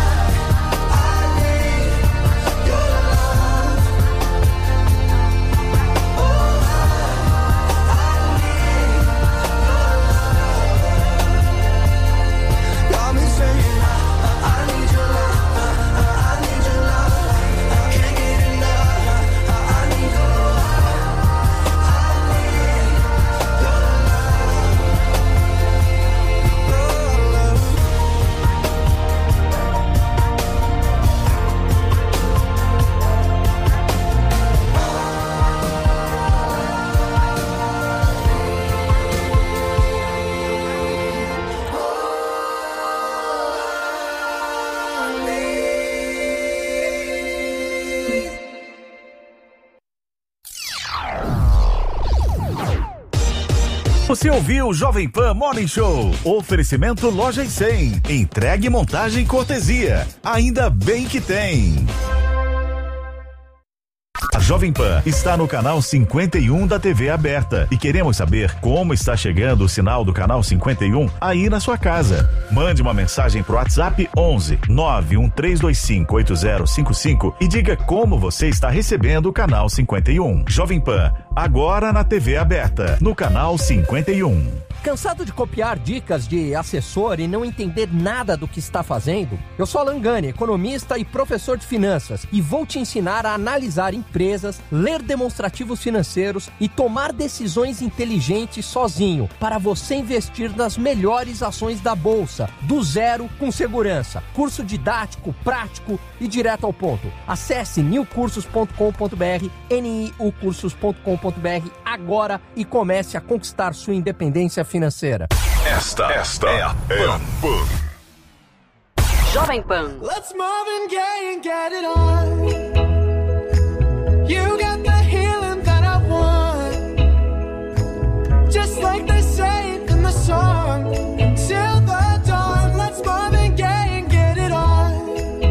Você ouviu o Jovem Pan Morning Show. Oferecimento Loja 100. Entregue, montagem, cortesia. Ainda bem que tem. A Jovem Pan está no canal 51 da TV aberta e queremos saber como está chegando o sinal do canal 51 aí na sua casa. Mande uma mensagem pro WhatsApp 11 91325 8055 e diga como você está recebendo o canal 51. Jovem Pan, agora na TV aberta, no canal 51. Cansado de copiar dicas de assessor e não entender nada do que está fazendo? Eu sou Alan Gani, economista e professor de finanças, e vou te ensinar a analisar empresas, ler demonstrativos financeiros e tomar decisões inteligentes sozinho, para você investir nas melhores ações da Bolsa, do zero com segurança. Curso didático, prático e direto ao ponto. Acesse niucursos.com.br, niucursos.com.br agora e comece a conquistar sua independência financeira. Esta é a Pan. Jovem Pan. Let's Marvin Gaye and get it on. You got the healing that I want, just like they say in the song. Till the dawn, let's Marvin Gaye and get it on.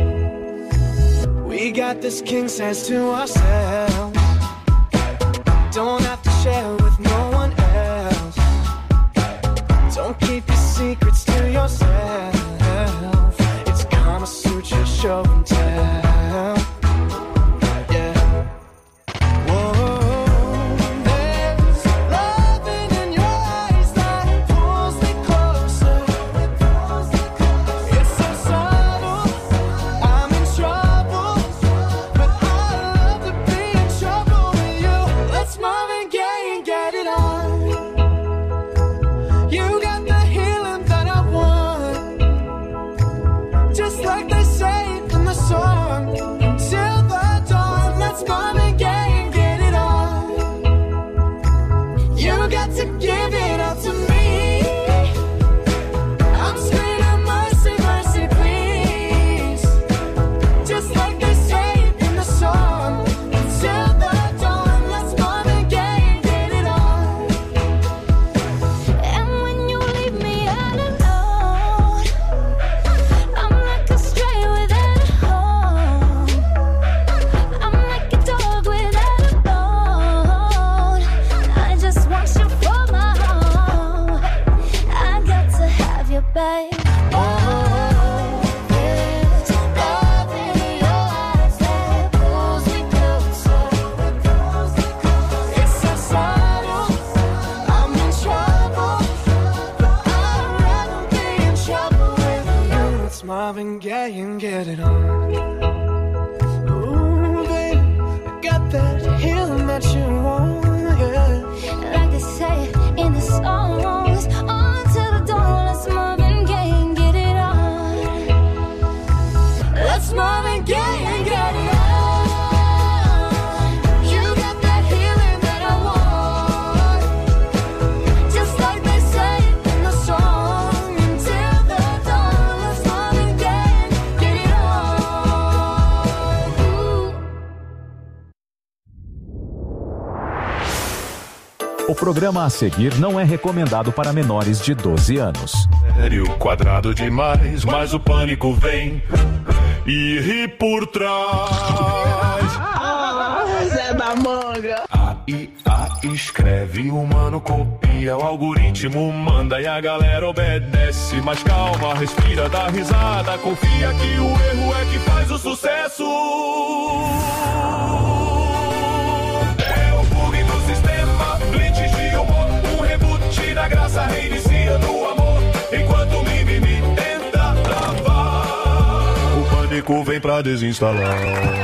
We got this king size to ourselves. Don't have to share with no one else. Don't keep your secrets to yourself. It's Kama Sutra show and tell. Yeah. Whoa, there's loving in your eyes that pulls me closer. It's so subtle, I'm in trouble, but I love to be in trouble with you. Let's Marvin Gaye and get it on. You got the healing that I want, just like they say in the song. Till the dawn, let's Marvin Gaye and get it on. You got to give it up to me. I'm screaming mercy, mercy, please. Just like they say in the song. Till the dawn, let's Marvin Gaye and get it on. And when you leave me all alone, I'm like a stray without a home. I'm like a dog without a bone. I just want you for my home. I got to have you, babe. There's love in your eyes that pulls me closer. It's so subtle, I'm in trouble, but I'd rather be in trouble with you. Let's Marvin Gaye and get it on. Ooh, baby, I got that healing that you want, yeah. Like they say in the songs, until the dawn, let's Marvin Gaye and get it on. Let's Marvin Gaye and get it on. programa a seguir não é recomendado para menores de 12 anos. Sério, quadrado demais, mas o pânico vem e ri por trás. Zé da Manga. A escreve, o humano copia, o algoritmo manda e a galera obedece. Mas calma, respira, dá risada, confia que o erro é que faz o sucesso. É o bug do sistema, glitch de humor, um reboot na graça, reinicia no amor, enquanto o mimimi tenta travar. O pânico vem pra desinstalar.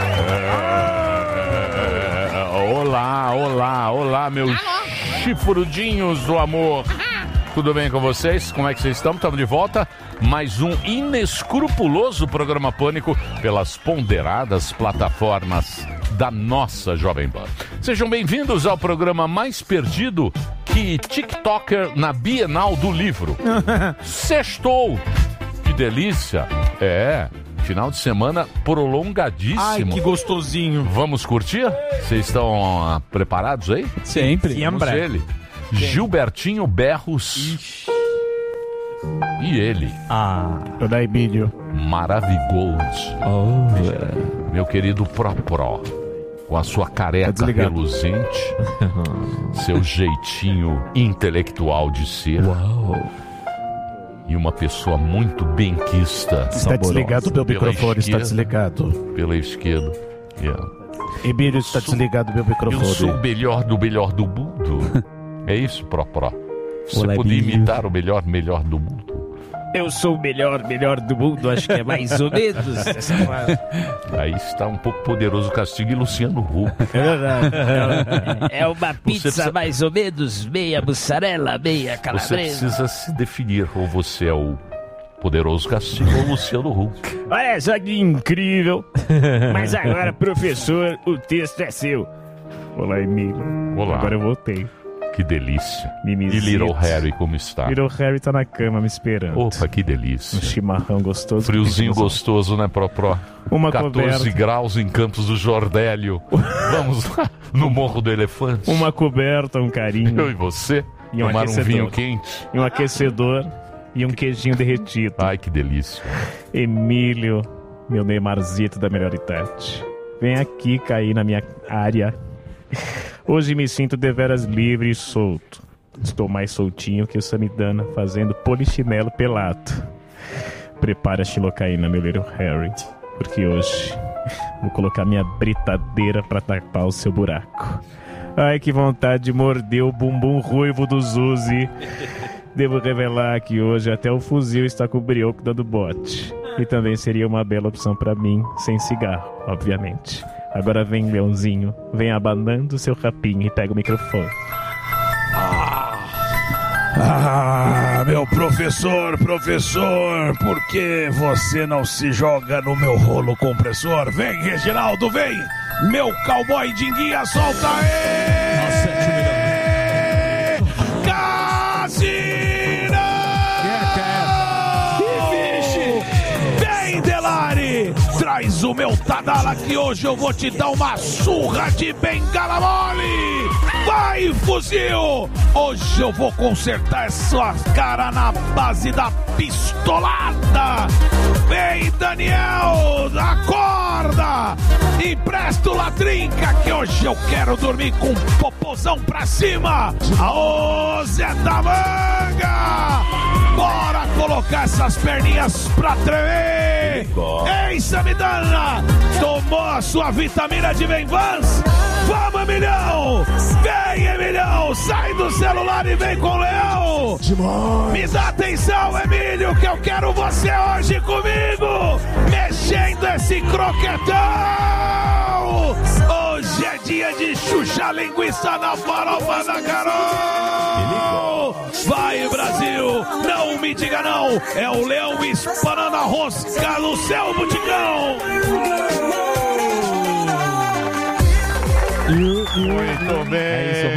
Olá, meus chifrudinhos do amor. Tudo bem com vocês? Como é que vocês estão? Estamos de volta. Mais um inescrupuloso programa Pânico pelas ponderadas plataformas da nossa Jovem Pan. Sejam bem-vindos ao programa mais perdido que TikToker na Bienal do Livro. Sextou! Que delícia! Final de semana prolongadíssimo. Ai, que gostosinho. Vamos curtir? Vocês estão preparados aí? Sempre. Vamos ele. Gilbertinho Berros. E ele. Eu da Emílio. Maravigold. Meu querido Pro. Com a sua careca reluzente. Seu jeitinho intelectual de ser. Uau. E uma pessoa muito benquista. Está desligado o meu microfone, está desligado. Pela esquerda. Emílio, está desligado o meu microfone. Eu sou o melhor do mundo. É isso, Pro. Você podia imitar o melhor do mundo? Eu sou o melhor do mundo, acho que é mais ou menos. Aí está um pouco Poderoso Castigo e Luciano Huck. É verdade. É uma pizza mais ou menos, meia mussarela, meia calabresa. Você precisa se definir, ou você é o Poderoso Castigo ou o Luciano Huck. Olha só que incrível. Mas agora, professor, o texto é seu. Olá, Emílio. Olá. Agora eu voltei. Que delícia. Mimizito. E Little Harry, como está? Little Harry tá na cama me esperando. Opa, que delícia. Um chimarrão gostoso. Friozinho gostoso, né, Pro? Uma 14 coberta. graus em Campos do Jordélio. Vamos lá no Morro do Elefante. Uma coberta, um carinho. Eu e você. E um tomar aquecedor. um vinho quente. E um aquecedor. E um queijinho derretido. Ai, que delícia. Emílio, meu Neymarzito da melhor idade. Vem aqui cair na minha área. Hoje me sinto deveras livre e solto. Estou mais soltinho que o Samidana fazendo polichinelo pelado. Prepara a xilocaína, meu Little Harry, porque hoje vou colocar minha britadeira pra tapar o seu buraco. Ai, que vontade de morder o bumbum ruivo do Zuzi. Devo revelar que hoje até o fuzil está com o brioco dando bote. E também seria uma bela opção pra mim, sem cigarro, obviamente. Agora vem, leãozinho, vem abanando seu rapinho e pega o microfone. Meu professor, por que você não se joga no meu rolo compressor? Vem, Reginaldo, vem! Meu cowboy dinguinha, solta aí! Casina! Vem, Delari! Traz o meu Tadala que hoje eu vou te dar uma surra de bengala mole! Vai, fuzil! Hoje eu vou consertar essa cara na base da pistolada! Vem, Daniel! Acorda! Empresta o latrinca que hoje eu quero dormir com um popozão pra cima! Aô, Zé da Manga! Bora colocar essas perninhas pra tremer! Ei, Samidana! Tomou a sua vitamina de Venvans? Vamos, Emilhão! Vem, Emilhão! Sai do celular e vem com o Leão! Me dá atenção, Emílio, que eu quero você hoje comigo! Mexendo esse croquetão! Hoje é dia de chuchar linguiça na farofa da Carol! Vai, Brasil! Não me diga não! É o Leão espanando a rosca no seu buticão! Muito bem,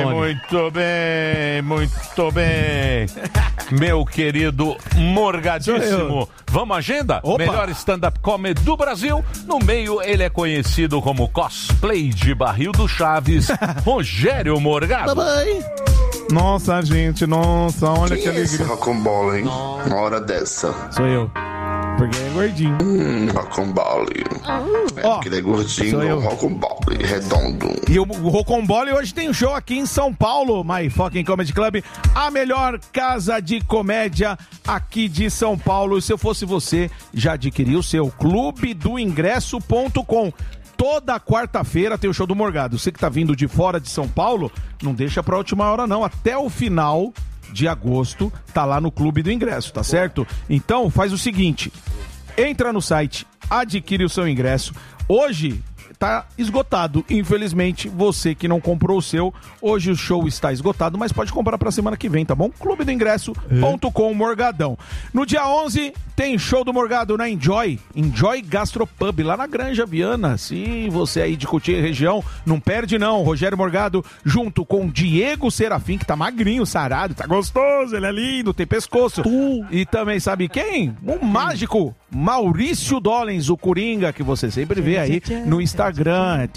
muito bem. Meu querido Morgadíssimo. Vamos à agenda? Opa. Melhor stand-up comedy do Brasil. No meio, ele é conhecido como cosplay de barril do Chaves, Rogério Morgado. Nossa, gente, nossa, olha que Quem é esse alegria. rocambole, hein? Uma hora dessa. Sou eu. Porque é gordinho. Rocambole. É Ó, porque ele é gordinho, sou eu. rocambole, redondo. E o Rocombole hoje tem um show aqui em São Paulo, My Fucking Comedy Club, a melhor casa de comédia aqui de São Paulo. Se eu fosse você, já adquiriu o seu clubedoingresso.com. Toda quarta-feira tem o show do Morgado. Você que tá vindo de fora de São Paulo, não deixa pra última hora não, até o final de agosto tá lá no Clube do Ingresso, tá certo? Então faz o seguinte, entra no site, adquire o seu ingresso. Hoje tá esgotado, infelizmente, você que não comprou o seu, hoje o show está esgotado, mas pode comprar pra semana que vem, tá bom? clubedoingresso.com Morgadão. No dia 11 tem show do Morgado na Enjoy Gastropub, lá na Granja Viana. Se você aí de Cotia e região, não perde não. Rogério Morgado junto com Diego Serafim, que tá magrinho, sarado, tá gostoso, ele é lindo, tem pescoço. E também sabe quem? O mágico Maurício Dollens, o Coringa, que você sempre vê aí no Instagram.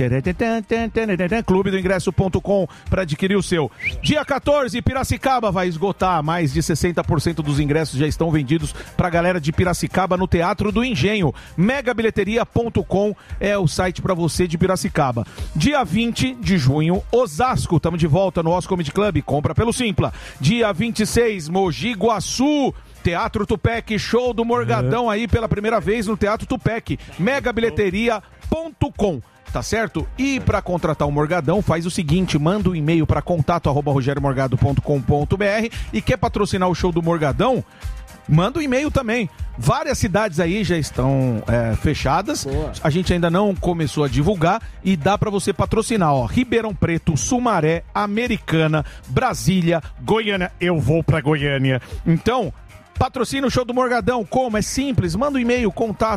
clubedoingresso.com para adquirir o seu. Dia 14, Piracicaba vai esgotar. Mais de 60% dos ingressos já estão vendidos pra galera de Piracicaba no Teatro do Engenho. Megabilheteria.com é o site pra você de Piracicaba. Dia 20 de junho, Osasco. Estamos de volta no Os Comedy Club. Compra pelo Simpla. Dia 26, Mogi Guaçu. Teatro Tupec, show do Morgadão aí pela primeira vez no Teatro Tupec. Megabilheteria.com. Tá certo? E para contratar o Morgadão, faz o seguinte, manda um e-mail para contato@rogeriomorgado.com.br e quer patrocinar o show do Morgadão? Manda um e-mail também. Várias cidades aí já estão fechadas. Boa. A gente ainda não começou a divulgar e dá pra você patrocinar, ó. Ribeirão Preto, Sumaré, Americana, Brasília, Goiânia. Eu vou pra Goiânia. Então, patrocina o show do Morgadão. Como? É simples. Manda um e-mail,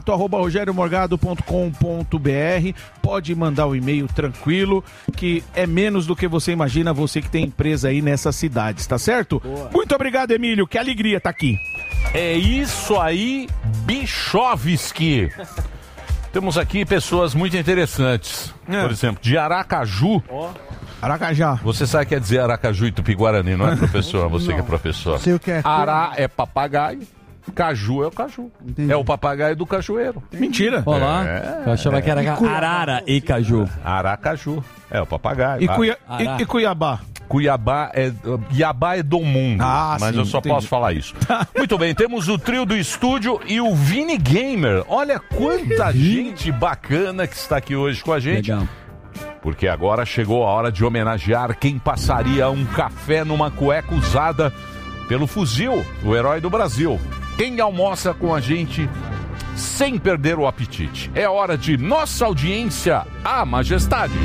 contato@rogeriomorgado.com.br. Pode mandar o e-mail tranquilo, que é menos do que você imagina, você que tem empresa aí nessas cidades, tá certo? Boa. Muito obrigado, Emílio. Que alegria tá aqui. É isso aí, Bichovski. Temos aqui pessoas muito interessantes. Por exemplo, de Aracaju. Aracajá. Você sabe o que quer dizer Aracaju e Tupi-Guarani, não é, professor? Você não. Que é professor. Sei o que é. Ará é papagaio, caju é o caju. Entendi. É o papagaio do cajueiro. Mentira. Olá. Eu achava que era arara e caju. Aracaju. É o papagaio. E Cuiabá? Cuiabá Iabá é do mundo, mas sim, eu só posso falar isso. Muito bem, temos o trio do estúdio e o Vini Gamer. Olha quanta gente bacana que está aqui hoje com a gente. Legal. Porque agora chegou a hora de homenagear quem passaria um café numa cueca usada pelo Fuzil, o herói do Brasil. Quem almoça com a gente sem perder o apetite. É hora de nossa audiência, a Majestade.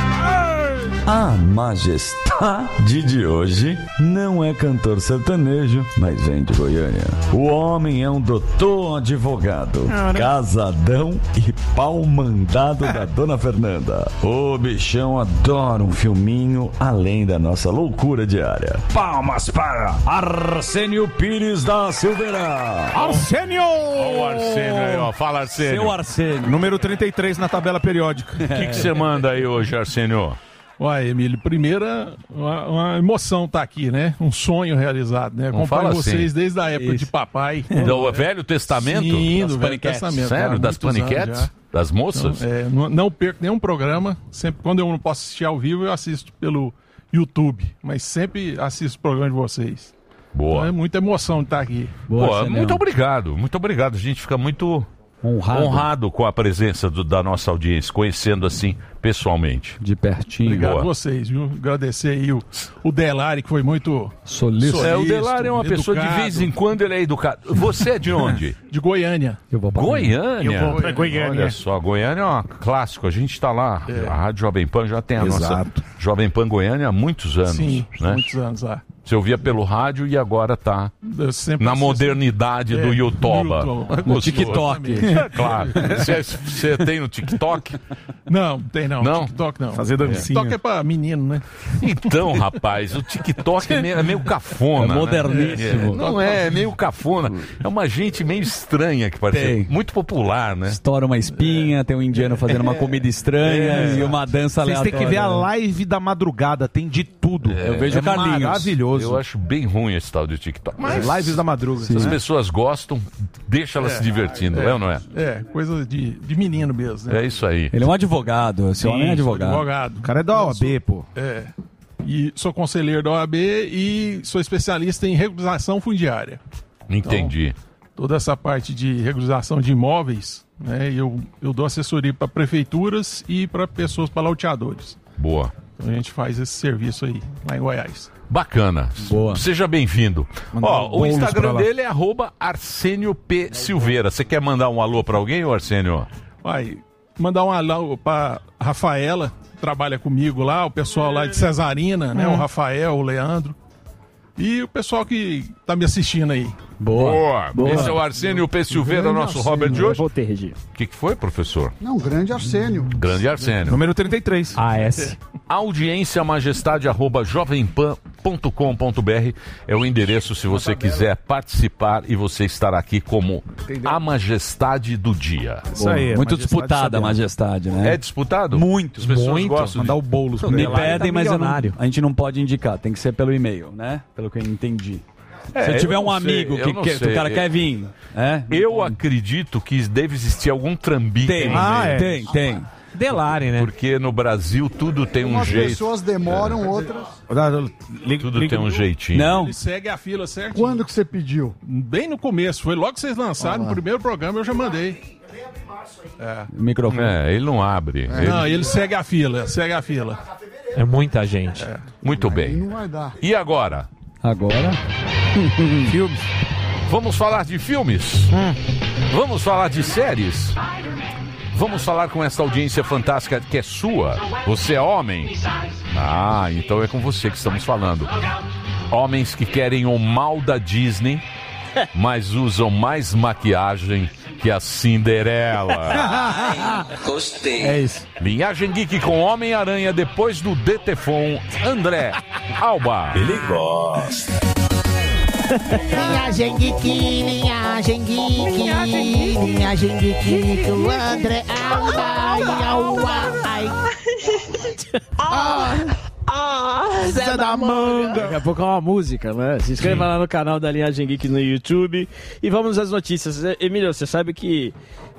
A Majestade de hoje não é cantor sertanejo, mas vem de Goiânia. O homem é um doutor advogado, casadão e pau mandado da Dona Fernanda. O bichão adora um filminho além da nossa loucura diária. Palmas para Arsênio Pires da Silveira. Arsênio! Ó o Arsênio aí, ó. Fala, Arsênio. Seu Arsênio. Número 33 na tabela periódica. O que você manda aí hoje, Arsênio? Uai, Emílio, primeira, uma emoção tá aqui, né? Um sonho realizado, né? Acompanho vocês desde a época de papai. Do Velho Testamento? Sim, do Velho Testamento. Sério? Das paniquetes? Das moças? Então, não perco nenhum programa. Sempre, quando eu não posso assistir ao vivo, eu assisto pelo YouTube. Mas sempre assisto o programa de vocês. Boa. Então, é muita emoção de estar aqui. Boa, muito obrigado, muito obrigado. A gente fica muito honrado com a presença da nossa audiência, conhecendo assim pessoalmente. De pertinho. Obrigado a vocês, viu? Agradecer aí o Delari, que foi muito solícito. O Delari é uma pessoa, de vez em quando ele é educado. Você é de onde? De Goiânia. Eu vou pra Goiânia? Eu vou pra Goiânia. Olha só, Goiânia é um clássico. A gente está lá, a Rádio Jovem Pan já tem a nossa Jovem Pan Goiânia há muitos anos. Sim, né? muitos anos lá. Você ouvia pelo rádio e agora tá na modernidade do Youtuba. No TikTok. É, claro. Você tem no TikTok? Não, tem não. Não? TikTok não. Fazer dancinha. TikTok é pra menino, né? Então, rapaz, o TikTok é meio cafona. É moderníssimo. Né? Não é meio cafona. É uma gente meio estranha que parece. Tem. Muito popular, né? Estoura uma espinha, tem um indiano fazendo uma comida estranha e uma dança Vocês aleatória. têm que ver a live da madrugada, tem de tudo. Eu vejo o Carlinhos. Maravilhoso. Eu acho bem ruim esse tal de TikTok. Mas lives da madruga. se as Sim. pessoas gostam, deixa elas se divertindo, é ou não é? É, coisa de menino mesmo, né? É isso aí. Ele é um advogado, esse homem é advogado. O cara é da OAB, pô. É. E sou conselheiro da OAB e sou especialista em regularização fundiária. Entendi. Então, toda essa parte de regularização de imóveis, né? Eu dou assessoria para prefeituras e para pessoas, para loteadores. Boa. Então a gente faz esse serviço aí, lá em Goiás. Bacana. Boa. Seja bem-vindo. Ó, o bolos pra Instagram lá. dele é @Arsênio P. Silveira. Você quer mandar um alô pra alguém, ô Arsênio? Vai mandar um alô para Rafaela, que trabalha comigo lá, o pessoal lá de Cesarina, né? O Rafael, o Leandro. E o pessoal que tá me assistindo aí. Boa. Esse é o Arsênio P. Silveira, nosso Robert de hoje. Vou ter, Regi. O que foi, professor? Não, grande Arsênio. Grande Arsênio. Número 33. AS. Audiência majestade@jovempan.com.br é o endereço se você quiser participar e você estar aqui como a majestade do dia. Isso aí. Muito disputada a majestade, né? É disputado? Muito. As pessoas muito. gostam de Mandar o bolo. Me pedem, mas a gente não pode indicar. Tem que ser pelo e-mail, né? Pelo que eu entendi. Se eu tiver um amigo que o cara quer vir, eu acredito que deve existir algum trambique. Tem. Delari, né? Porque no Brasil tudo tem um Umas jeito. pessoas demoram, outras... Tudo tem um jeitinho. Ele segue a fila certo? Quando que você pediu? Bem no começo, foi logo que vocês lançaram, no primeiro programa eu já mandei. Microfone. Ele não abre. Não, ele segue a fila, É muita gente. Muito bem. Não vai dar. E agora? Agora? Filmes. Vamos falar de filmes? Vamos falar de séries? Vamos falar com essa audiência fantástica que é sua. Você é homem? Ah, então é com você que estamos falando. Homens que querem o mal da Disney, mas usam mais maquiagem que a Cinderela. Gostei. É isso. Linhagem Geek com Homem-Aranha depois do Detefon André Alba. Ele gosta. Linhagem Geek, linhagem Geek, linhagem Geek, o André Zé da Manga. Daqui a pouco é uma música, né? Se inscreva lá no canal da Linhagem Geek no YouTube. E vamos às notícias. Emílio, você sabe que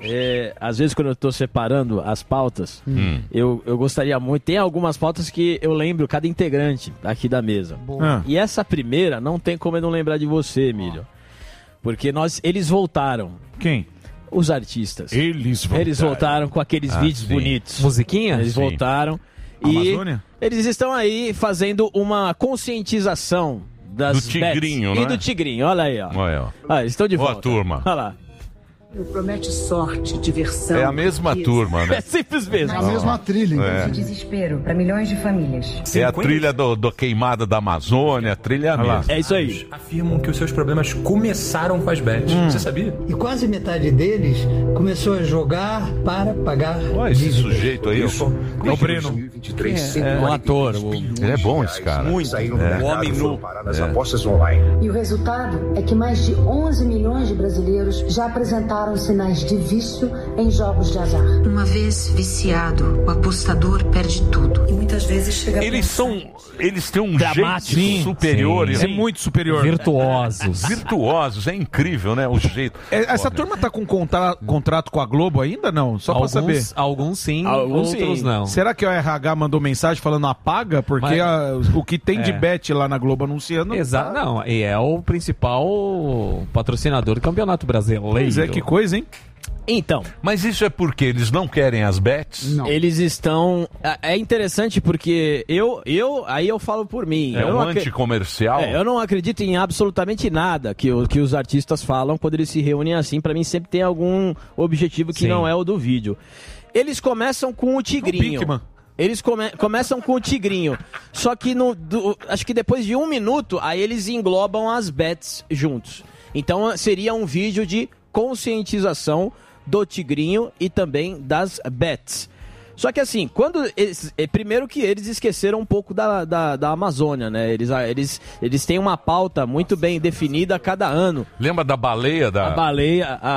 às vezes quando eu tô separando as pautas, eu gostaria muito. Tem algumas pautas que eu lembro cada integrante aqui da mesa. E essa primeira não tem como eu não lembrar de você, Emílio. Porque eles voltaram. Quem? Os artistas. Eles voltaram com aqueles vídeos bonitos. Musiquinha? Eles Sim. voltaram. Amazônia? E eles estão aí fazendo uma conscientização das Do tigrinho, bets. né? E do tigrinho, olha aí, ó. Olha, ó. Ah, eles estão de Boa volta. turma. Olha lá. Promete sorte, diversão. É a mesma turma, né? É simples mesmo. É a mesma trilha. É. Desespero para milhões de famílias. É a trilha do queimada da Amazônia, a trilha mesmo. É isso aí. Afirmam que os seus problemas começaram com as bets. Você sabia? E quase metade deles começou a jogar para pagar Olha esse dívidas. sujeito aí. É o Breno. É um ator. Ele é bom, esse cara. Muito. O homem nu. Nas apostas online. E o resultado é que mais de 11 milhões de brasileiros já apresentaram sinais de vício em jogos de azar. Uma vez viciado, o apostador perde tudo. E muitas vezes chega a Eles têm um Dramático. jeito superior. É muito superior. Virtuosos, é incrível, né? O jeito. Essa turma tá com contrato com a Globo ainda, não? Só pra saber. Alguns sim, outros não. Será que o RH mandou mensagem falando apaga? Porque o que tem de bet lá na Globo anunciando... Exato, não. E é o principal patrocinador do Campeonato Brasileiro. Pois é, que coisa, hein? Então. Mas isso é porque eles não querem as bets? Não. Eles estão... É interessante porque aí eu falo por mim. É eu um não anticomercial? Eu não acredito em absolutamente nada que os artistas falam quando eles se reúnem assim. Pra mim sempre tem algum objetivo que não é o do vídeo. Eles começam com o tigrinho. Eles começam com o tigrinho. Só que acho que depois de 1 minuto, aí eles englobam as bets juntos. Então seria um vídeo de conscientização do tigrinho e também das bets. Só que assim, primeiro que eles esqueceram um pouco da Amazônia, né? Eles têm uma pauta muito bem definida a cada ano. Lembra da baleia? A baleia,